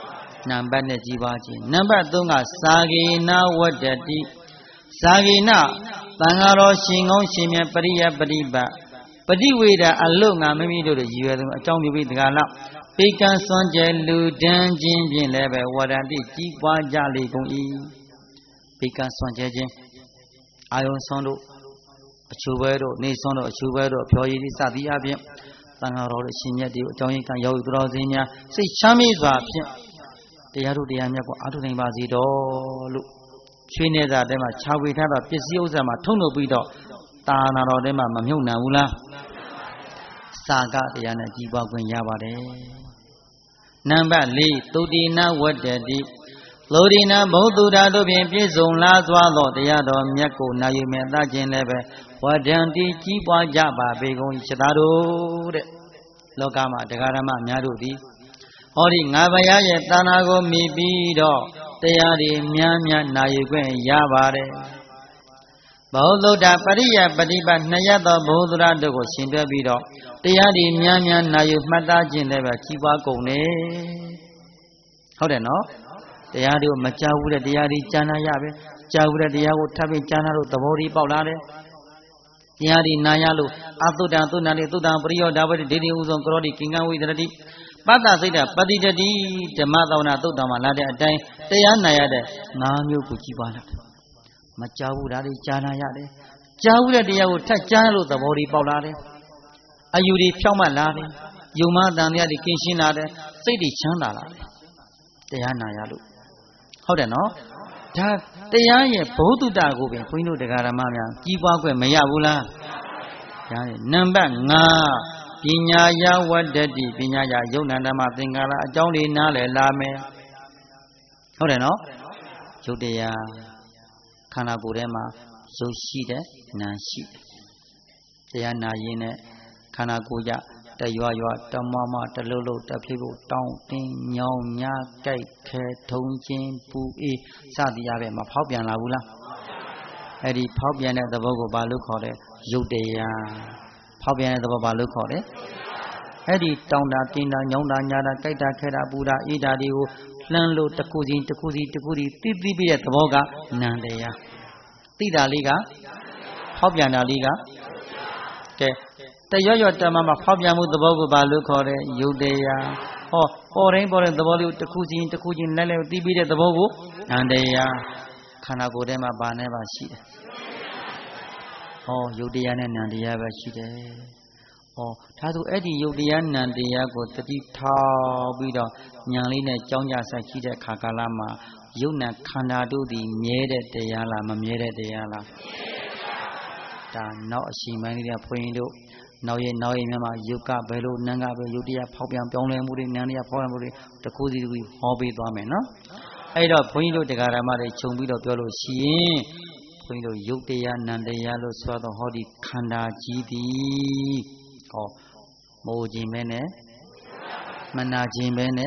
[SPEAKER 1] နံပါတ်နဲ့ကြီးပွားခြင်းနံပါတ်3ကစာဂေနဝတ္တတိစာဂေနသံဃာတော်ရှင်ကောင်းရှင်မြတ်ပရိယပရိပတ်ပฏิဝေဒအလို့ငါမိမိတို့ရည်ရွယ်သူအကြောင်းပြုပြီးတကားလောက်ပေကံစွန့်ကြဲလူဒန်းခြင်းဖြင့်လည်းပဲဝရတိကြီးပွားကြလေကုန်၏ပေကံစွန့်ကြဲခြင်းအာယုံစွန့်တို့အချိုပဲတို့နေစွန့်တို့အချိုပဲတို့အဖျော်ရည်စသည်အပြင်သံဃာတော်တို့ရှင်မြတ်တို့အကြောင်းရင်းကရောက်သူတော်စင်များစိတ်ချမ်းမြေ့စွာဖြင့်တရားတို့တရားမြတ်ကိုအားထုတ်နိုင်ပါစေတော်လို့ချွေးနေစာတဲမှာခြာဝေထားတော့ပစ္စည်းဥစ္စာမှာထုံထုတ်ပြီးတော့တာနာတော်တဲမှာမမြုပ်နိုင်ဘူးလားစာကတရားနဲ့ကြီးပွားခွင့်ရပါတယ်နံပါတ်4သုတိနာဝတ္တတိလောဒီနာဘုဒ္ဓဓာတို့ဖြင့်ပြည့်စုံလာစွာသောတရားတော်မြတ်ကိုနာယူမြတ်သားခြင်းလည်းပဲဝဒံတိကြီးပွားကြပါပေကုန်ချတာတို့တဲ့လောကမှာတရားဓမ္မများတို့သည်ဟောဒီငါဘုရားရဲ့သာနာကိုမိပြီးတော့တရားတွေများများနာယူခွင့်ရပါတယ်ဘုဒ္ဓပရိယပฏิပတ်နှစ်ရသောဘုဒ္ဓဓာတို့ကိုရှင်တွဲပြီးတော့တရားတွေများများနာယူမှတ်သားခြင်းလည်းပဲကြီးပွားကုန်တယ်ဟုတ်တယ်နော်တရားတွေကိုမကြောက်ဘူးတဲ့တရားတွေကြားနာရပဲကြောက်ဘူးတဲ့တရားကိုထပ်ပြီးကြားနာလို့သဘောတွေပေါက်လာတယ်တရားတွေနာရလို့အတုတ္တသုဏတိသုတ္တပရိယောဓာဝတိဒေတိဥဆုံးကရောတိကင်္ဂဝိတရတိပတ္တစိတ်တပတိတတိဓမ္မသောနာသုတ္တမှာလာတဲ့အတိုင်းတရားနာရတဲ့၅မျိုးကိုကြီးပွားလာတယ်မကြောက်ဘူးဒါတွေကြားနာရတယ်ကြားဘူးတဲ့တရားကိုထပ်ကြားလို့သဘောတွေပေါက်လာတယ်အယူတွေဖြောင့်မတ်လာတယ်ယုံမတန်တရားတွေကင်းရှင်းလာတယ်စိတ်တွေချမ်းသာလာတယ်တရားနာရလို့ဟုတ်တယ်နော်ဒါတရားရဲ့ဘုဒ္ဓတာကိုပင်ခွင်းတို့တရားဓမ္မများကြီးပွားခွင့်မရဘူးလားရတယ်နံပါတ်5ပညာယဝတ္တတိပညာယယုံနာဓမ္မသင်္ကာရအကြောင်းလေးနားလည်လာမယ်ဟုတ်တယ်နော်ယုတ်တရားခန္ဓာကိုယ်ထဲမှာရုပ်ရှိတယ်နာရှိတယ်တရားနာရင်းနဲ့ခန္ဓာကိုယ်ကြတရွာရွာတမမတလုတ်လုတ်တဖိဖို့တောင်းတင်းညောင်းညာကြိုက်ခဲထုံချင်းပူအေးစသည်အပဲမဖောက်ပြန်လာဘူးလားအဲ့ဒီဖောက်ပြန်တဲ့သဘောကိုဘာလို့ခေါ်လဲယုတ်တရားဖောက်ပြန်တဲ့သဘောဘာလို့ခေါ်လဲအဲ့ဒီတောင်းတာတင်းတာညောင်းတာညာတာကြိုက်တာခဲတာပူတာအေးတာတွေကိုလှမ်းလို့တစ်ခုစီတစ်ခုစီတစ်ခုစီတိတိပြည့်တဲ့သဘောကနံတရားသိတာလေးကဖောက်ပြန်တာလေးကကဲတရွရွတမမဖောက်ပြန်မှုသဘောကိုဘာလို့ခေါ်လဲယုတ်တရားဟောပေါ်တိုင်းပေါ်တဲ့သဘောလေးကိုတစ်ခုချင်းတစ်ခုချင်းလဲလဲသိပြီးတဲ့သဘောကိုနံတရားခန္ဓာကိုယ်ထဲမှာဘာနဲ့ပါရှိတယ်ဟောယုတ်တရားနဲ့နံတရားပဲရှိတယ်ဟောဒါဆိုအဲ့ဒီယုတ်တရားနံတရားကိုတတိထောက်ပြီးတော့ဉာဏ်လေးနဲ့ကြောင်းကြဆိုင်ရှိတဲ့ခါကာလမှာယုတ်နံခန္ဓာတို့သည်မြဲတဲ့တရားလားမမြဲတဲ့တရားလားဒါနောက်အရှင်ပိုင်းလေးကဘုန်းကြီးတို့နောက်ရဲ့မြန်မာယုတ်ကဘယ်လိုနံကပဲယုတ်တရားဖောက်ပြန်ပြောင်းလဲမှုတွေနံတရားဖောက်ပြန်မှုတွေတခုစီတခုဟောပေးသွားမယ်နော်အဲ့တော့ဘုန်းကြီးတို့တရားဓမ္မတွေခြုံပြီးတော့ပြောလို့ရှိရင်ဘုန်းကြီးတို့ယုတ်တရားနံတရားလို့ဆိုတော့ဟောဒီခန္ဓာကြီးသည်ဟောမိုးခြင်းပဲနဲ့မနာခြင်းပဲနဲ့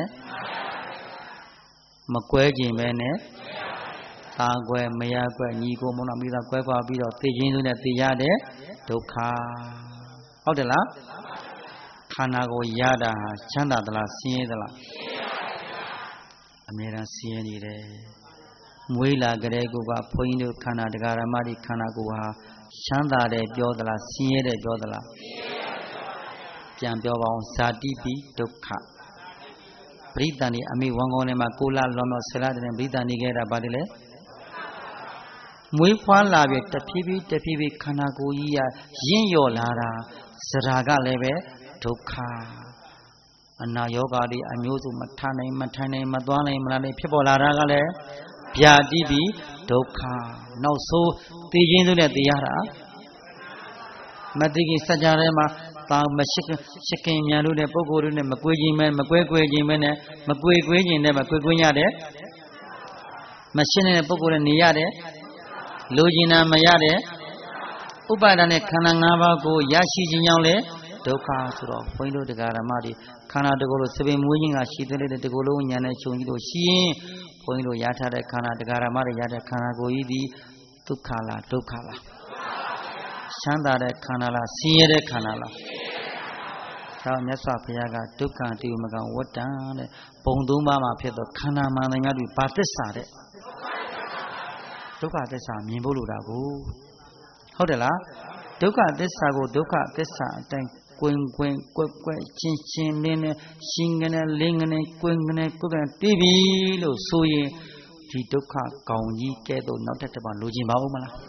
[SPEAKER 1] မကွဲခြင်းပဲနဲ့သာကွယ်မရကွယ်ညီကိုမုန်းမိသားကွဲကွာပြီးတော့သိခြင်းစုနဲ့သိရတဲ့ဒုက္ခဟုတ်တယ်လားခန္ဓာကိုရတာချမ်းသာသလားဆင်းရဲသလားအမြဲတမ်းဆင်းရဲနေတယ်မွေးလာကြတဲ့ကိုကဘုန်းကြီးတို့ခန္ဓာတရားဓမ္မတွေခန္ဓာကိုဟာချမ်းသာတယ်ပြောသလားဆင်းရဲတယ်ပြောသလားပြန်ပြောပါအောင်ဇာတိပိဒုက္ခပရိသန်ဒီအမိဝံကောင်းထဲမှာ6လလွန်တော့10လတည်းပရိသန်နေခဲ့တာဘာတည်းလဲမွေးဖွားလာပြီတဖြည်းဖြည်းခန္ဓာကိုယ်ကြီးရရင့်လျော်လာတာဇရာကလည်းပဲဒုက္ခအနာယောဂါတွေအမျိုးစုမထနိုင်မထိုင်နိုင်မသွားနိုင်မလာနိုင်ဖြစ်ပေါ်လာတာကလည်းဗျာတိပိဒုက္ခနောက်ဆုံးသိခြင်းစုနဲ့သိရတာမသိခင်စัจ जा ထဲမှာတာမရှိခင်များလို့တဲ့ပုဂ္ဂိုလ်တွေနဲ့မကွေးခြင်းပဲမကွဲခြင်းပဲနဲ့မကွေးခြင်းနဲ့မကွေးခွင့်ရတဲ့မရှင်းတဲ့ပုဂ္ဂိုလ်နဲ့နေရတဲ့လိုချင်တာမရတဲ့ဥပါဒနဲ့ခန္ဓာ၅ပါးကိုရရှိခြင်းကြောင့်လေဒုက္ခဆိုတော့ဘုန်းကြီးတို့တရားဓမ္မတွေခန္ဓာတကူလို့စပင်မွေးခြင်းကရှိတဲ့တကူလုံးဉာဏ်နဲ့ခြုံကြည့်လို့ရှိရင်ဘုန်းကြီးတို့ရထားတဲ့ခန္ဓာတရားဓမ္မတွေရတဲ့ခန္ဓာကိုယ်ကြီးဒီဒုက္ခလားဒုက္ခလားချမ်းသာတဲ့ခန္ဓာလားဆင်းရဲတဲ့ခန္ဓာလား Sao nhớ xoa phía ga đúc cả tiêu mà cả vất trắng đấy, bông tú ba mà phía đó khăn mà này ngã đi ba tết xả đấy, đúc cả tết xả miền bồ lù đào cô,ဟုတ်တယ်လားဒုက္ခသစ္စာကိုဒုက္ခသစ္စာအတိုင်းကွင်းကွင်းကွက်ကွက်ချင်းချင်းလင်းနဲ့ရှင်ကနေလင်းကနေကွင်းကနေကွက်ကနေတည်ပြီလို့ဆိုရင်ဒီဒုက္ခကောင်ကြီးကဲတော့နောက်တစ်ပါလိုချင်ပါဦးမလား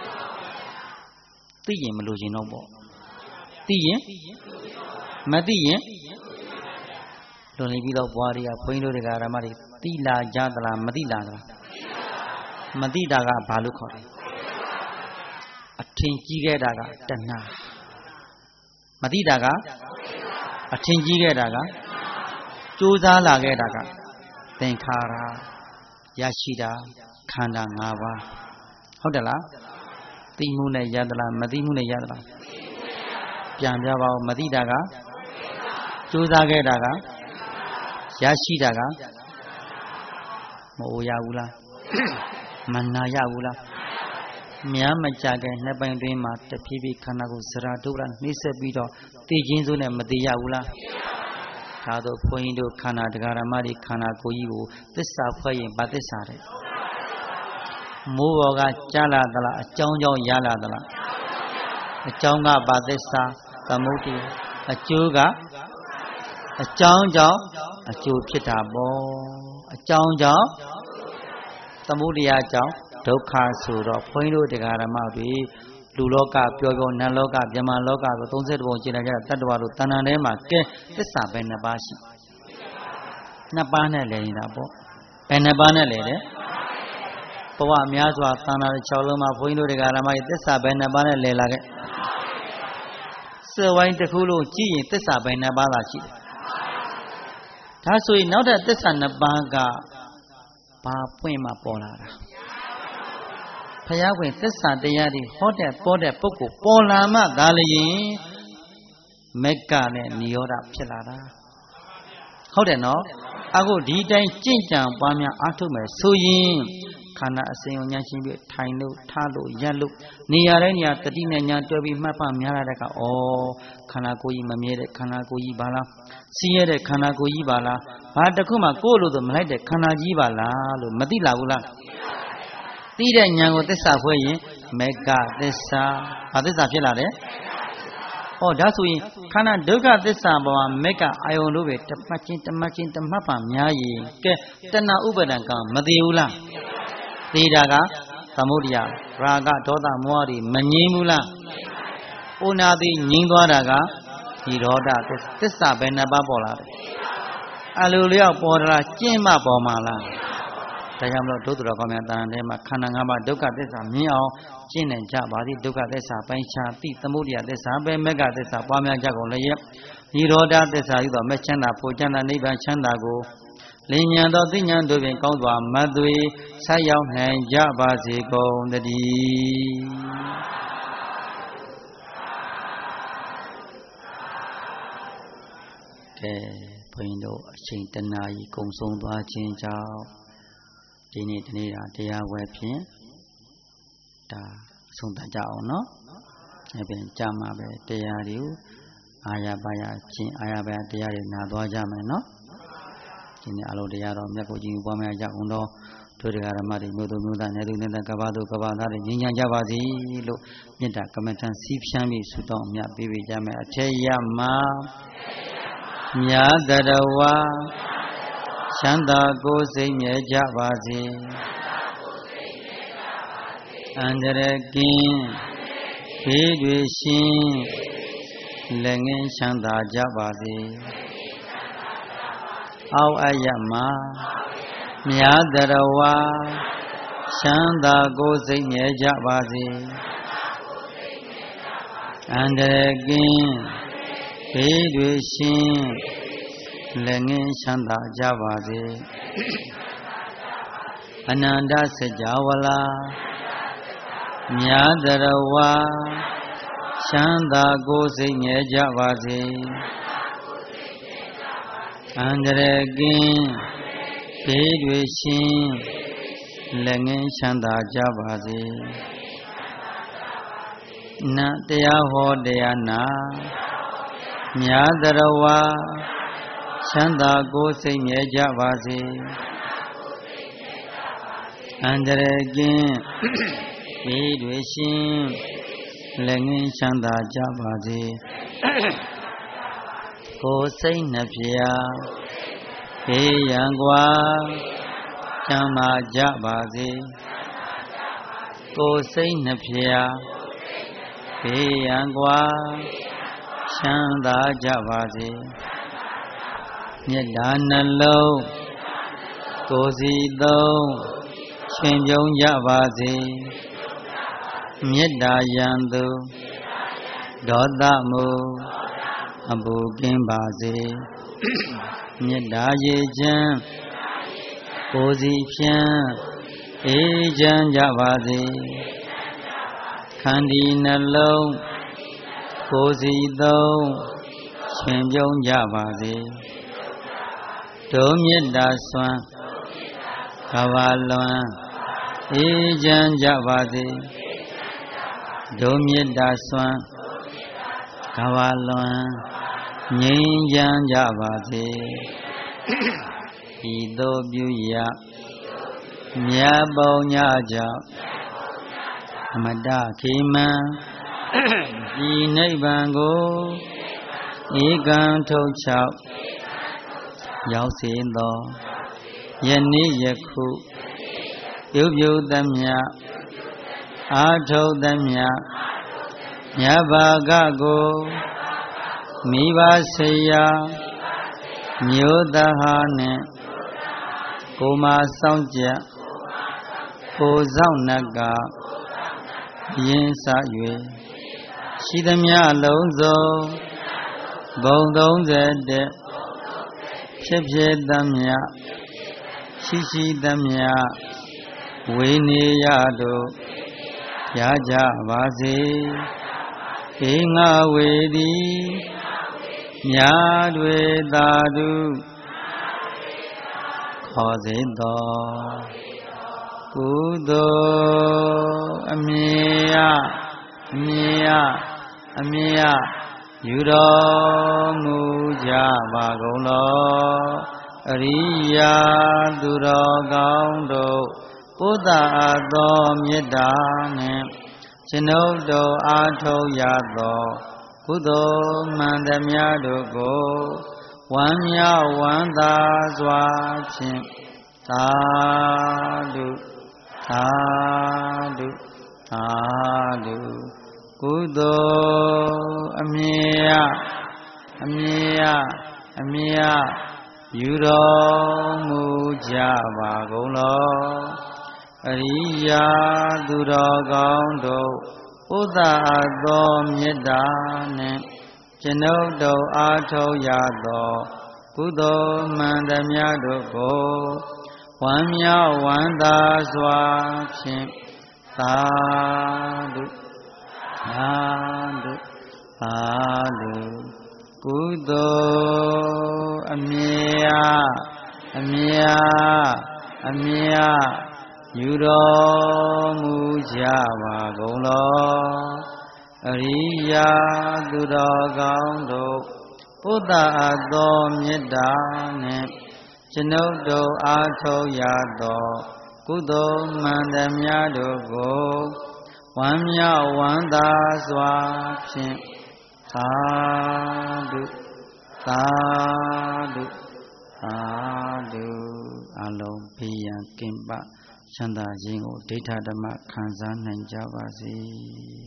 [SPEAKER 1] သိရင်မလိုချင်တော့ပေါ့သိရင်မသိရင်လွန်နေပြီးတော့ဘွားတွေကဘုန်းကြီးတို့တွေကဓမ္မတွေသိလာကြသလားမသိလာသလားမသိတာကဘာလို့ခေါ်လဲအထင်ကြီးခဲ့တာကတဏှာမသိတာကအထင်ကြီးခဲ့တာကကြိုးစားလာခဲ့တာကသင်္ခါရရရှိတာခန္ဓာ၅ပါးဟုတ်တယ်လားသိမှုနဲ့ရသလားမသိမှုနဲ့ရသလားပြန်ပြပါဦးမသိတာကကြိုးစားခဲ့တာကရရှိတာကမအိုရဘူးလားမနာရဘူးလားများမကြခင်နှစ်ပိုင်းတွင်မှာတဖြည်းဖြည်းခန္ဓာကိုယ်စရာဒုက္ခနှိမ့်ဆက်ပြီးတော့သိချင်းစိုးနဲ့မသိရဘူးလားဒါတော့ဘုန်းကြီးတို့ခန္ဓာတရားဓမ္မတွေခန္ဓာကိုယ်ကြီးကိုသစ္စာဖွဲ့ရင်ဘာသစ္စာလဲမိုးပေါ်ကကြားလာသလားအကြောင်းကြောင့်ရလာသလားအကြောင်းကဘာသစ္စာသမုဒိအကျိုးကအကြောင်းကြောင့်အကျိုးဖြစ်တာပေါ့အကြောင်းကြောင့်သမုဒိယကြောင့်ဒုက္ခဆိုတော့ဘုန်းကြီးတို့တရားဓမ္မတွေလူလောကပြောပြောနတ်လောကဗြဟ္မာလောကဆို32ပုံကျင်လာကြတတ္တဝါတို့တဏ္ဍာထဲမှာကဲသစ္စာပဲ2ပါးရှိ2ပါးနဲ့လဲနေတာပေါ့ဘယ်2ပါးနဲ့လဲတဲ့ဘဝများစွာသန္တာ6လုံးမှာဘုန်းကြီးတို့တရားဓမ္မတွေသစ္စာပဲ2ပါးနဲ့လဲလာခဲ့စဝိုင်းတစ်ခုလုံးကြည့်ရင်သစ္စာပဲ2ပါးသာရှိတယ်ဒါဆိုရင်နောက်တဲ့သစ္စာ2ပါးကဘာပွင့်မှပေါ်လာတာဖယားဝင်သစ္စာတရားတွေဟောတဲ့ပေါ်တဲ့ပုဂ္ဂိုလ်ပေါ်လာမှသာလျင်မက္ကနဲ့နိရောဓဖြစ်လာတာဟုတ်တယ်နော်အခုဒီတိုင်းကြင့်ကြံပွားများအားထုတ်မယ်ဆိုရင်ခန္ဓာအစဉ်ကိုဉာဏ်ရှင်းပြီးထိုင်လို့ထားလို့ရက်လို့နေရာတိုင်းနေရာတတိနဲ့ဉာဏ်တွဲပြီးမှတ်ပါများလာတဲ့ကဩခန္ဓာကိုယ်ကြီးမမြဲတဲ့ခန္ဓာကိုယ်ကြီးပါလားဆင်းရဲတဲ့ခန္ဓာကိုယ်ကြီးပါလားဘာတစ်ခုမှကိုယ်လို့ဆိုမလိုက်တဲ့ခန္ဓာကြီးပါလားလို့မသိလာဘူးလားသိတဲ့ဉာဏ်ကိုသစ္စာဖွဲ့ရင်မေဃသစ္စာဘာသစ္စာဖြစ်လာတယ်။ဩဒါဆိုရင်ခန္ဓာဒုက္ခသစ္စာပေါ်မှာမေဃအာယုံတို့ပဲတမှတ်ချင်းတမှတ်ချင်းတမှတ်ပါများရင်ကဲတဏှာဥပါဒံကမသိဘူးလား။သိတာကသမုဒိယရာဂဒေါသမောဟတွေမငြိမ်းဘူးလား။ဥနာတိငြိမ်းသွားတာကនិရောဓသစ္စာပဲ2ပါးပေါ်လာတယ်။အလိုလျောက်ပေါ်တာကျင့်မှပေါ်မှာလား။ဒါကြောင့်မလို့ဒုက္ခတော်ကောင်းများတဏ္ဍာထဲမှာခန္ဓာ၅ပါးဒုက္ခသစ္စာမြင်အောင်ကျင့်နိုင်ကြပါသည်ဒုက္ခသစ္စာပိုင်းခြားသိသမုဒိယသစ္စာပဲမေဃသစ္စာပွားများကြကုန်လည်းနိရောဓသစ္စာဤသောမဲ့ချမ်းသာဖို့ချမ်းသာနိဗ္ဗာန်ချမ်းသာကိုလင်းဉဏ်သောသိဉဏ်တို့ဖြင့်ကောင်းစွာမသွေဆက်ရောက်နိုင်ကြပါစေကုန်သတည်းကဲဘုန်းကြီးတို့အချိန်တနာကြီးကုံဆုံးသွားခြင်းကြောင့်ဒီနေ့တနေ့တရားဝဲဖြင့်ဒါအဆုံးသတ်ကြအောင်နော်အဲပြင်ကြာမှာပဲတရားတွေကိုအာရပါရခြင်းအာရပါရတရားတွေနာသွားကြမယ်နော်ဒီနေ့အလုံးတရားတော်မြတ်ကိုကြီးပွားများကြအောင်တော့တို့တရားဓမ္မတွေမြို့သူမြို့သားနယ်သူနယ်သားကဘာသူကဘာသားတွေငြိမ်းချမ်းကြပါစေလို့မေတ္တာကမ္မထံစီးဖြန်းပြီးဆုတောင်းအမြတ်ပေးကြမယ်အထေယမမြတ်တရဝါချမ်းသာကိုယ်စိတ်မြဲကြပါစေအန္တရာယ်ကင်းဘေးတွေရှင်းလက်ငင်းချမ်းသာကြပါစေအောက်အယမမြတ်တရဝါချမ်းသာကိုယ်စိတ်မြဲကြပါစေအန္တရာယ်ကင်းဘေးတွေရှင်းလက်ငင်းချမ်းသာကြပါစေအနန္တစကြဝဠာမြတ်တရဝါချမ်းသာကိုယ်စိတ်မြဲကြပါစေအန္တရာယ်ကင်းဘေးတွေရှင်းလက်ငင်းချမ်းသာကြပါစေနတ်တရားဟောတရားနာမြာတရဝါချမ်းသာကိုယ်စိတ်မြဲကြပါစေအန္တရာယ်ကင်းဘေးတွေရှင်လက်ငင်းချမ်းသာကြပါစေကိုယ်စိတ်နှဖျားဘေးရန်ကွာချမ်းသာကြပါစေကိုယ်စိတ်နှဖျားဘေးရန်ကွာချမ်းသာကြပါစေမေတ္တာနှလုံးကိုယ်စီသုံးရှင်ပြုံးကြပါစေမေတ္တာယံသူဒေါသမုအပူကင်းပါစေမေတ္တာရေချမ်းကိုယ်စီဖြန်းအေးချမ်းကြပါစေခန္တီနှလုံးကိုယ်စီသုံးရှင်ပြုံးကြပါစေဒုမေတ္တာစွမ်းကဘာလွန်အေးချမ်းကြပါစေဒုမေတ္တာစွမ်းကဘာလွန်ငြိမ်းချမ်းကြပါစေဤသို့ပြုရမြတ်ပေါင်းညကြောင့်အမတခေမံဤနိဗ္ဗာန်ကိုဧကံထုတ်ချောက်ရောက်စေသောယနေ့ယခုပြုသမျှအာထုတ်သမျှမြတ်ဘာကကိုမိဘဆေယမျိုးသားဟာနှင့်ကိုမဆောင်ကြကိုဆောင်နကယင်းစ၍ရှိသမျှလုံးစုံဘုံ31ဖြစ်သမျှရှိသမျှဝေနေရတို့ရကြပါစေေငါဝေသည်မြာတွေသာဓုခေါ်စေသောကုသိုလ်အမြတ်ယူတော်မူကြပါကုန်လောအရိယာသူတော်ကောင်းတို့ပုဒ္ဒါသောမေတ္တာနှင့်ကျွန်ုပ်တို့အားထုတ်ရသောကုသိုလ်မှန်သမျှတို့ကိုဝမ်းမြောက်ဝမ်းသာစွာဖြင့်သာဓုသာဓုသာဓုကုသိုလ်အမြတ်ယူတော်မူကြပါကုန်လောအရိယာသူတော်ကောင်းတို့ပုဒ္ဒါသောမေတ္တာနှင့်ကျွန်ုပ်တို့အားထုတ်ရသောကုသိုလ်မှန်သမျှတို့ကိုဝမ်းမြောက်ဝမ်းသာစွာဖြင့်သာဓုသာဓုသာဓုကုသိုလ်အမြတ်ယူတော်မူကြပါကုန်လောအရိယာသူတော်ကောင်းတို့ပုဒ္ဒါသောမေတ္တာနှင့်ကျွန်ုပ်တို့အားထုတ်ရသောကုသိုလ်မှန်သမျှတို့ကိုဝမ်းမြောက်ဝမ်းသာစွာဖြင့်သာဓုသာဓုသာဓုအလုံးဘေးရန်ကင်းပချမ်းသာခြင်းကိုဒိဋ္ဌဓမ္မခံစားနိုင်ကြပါစေ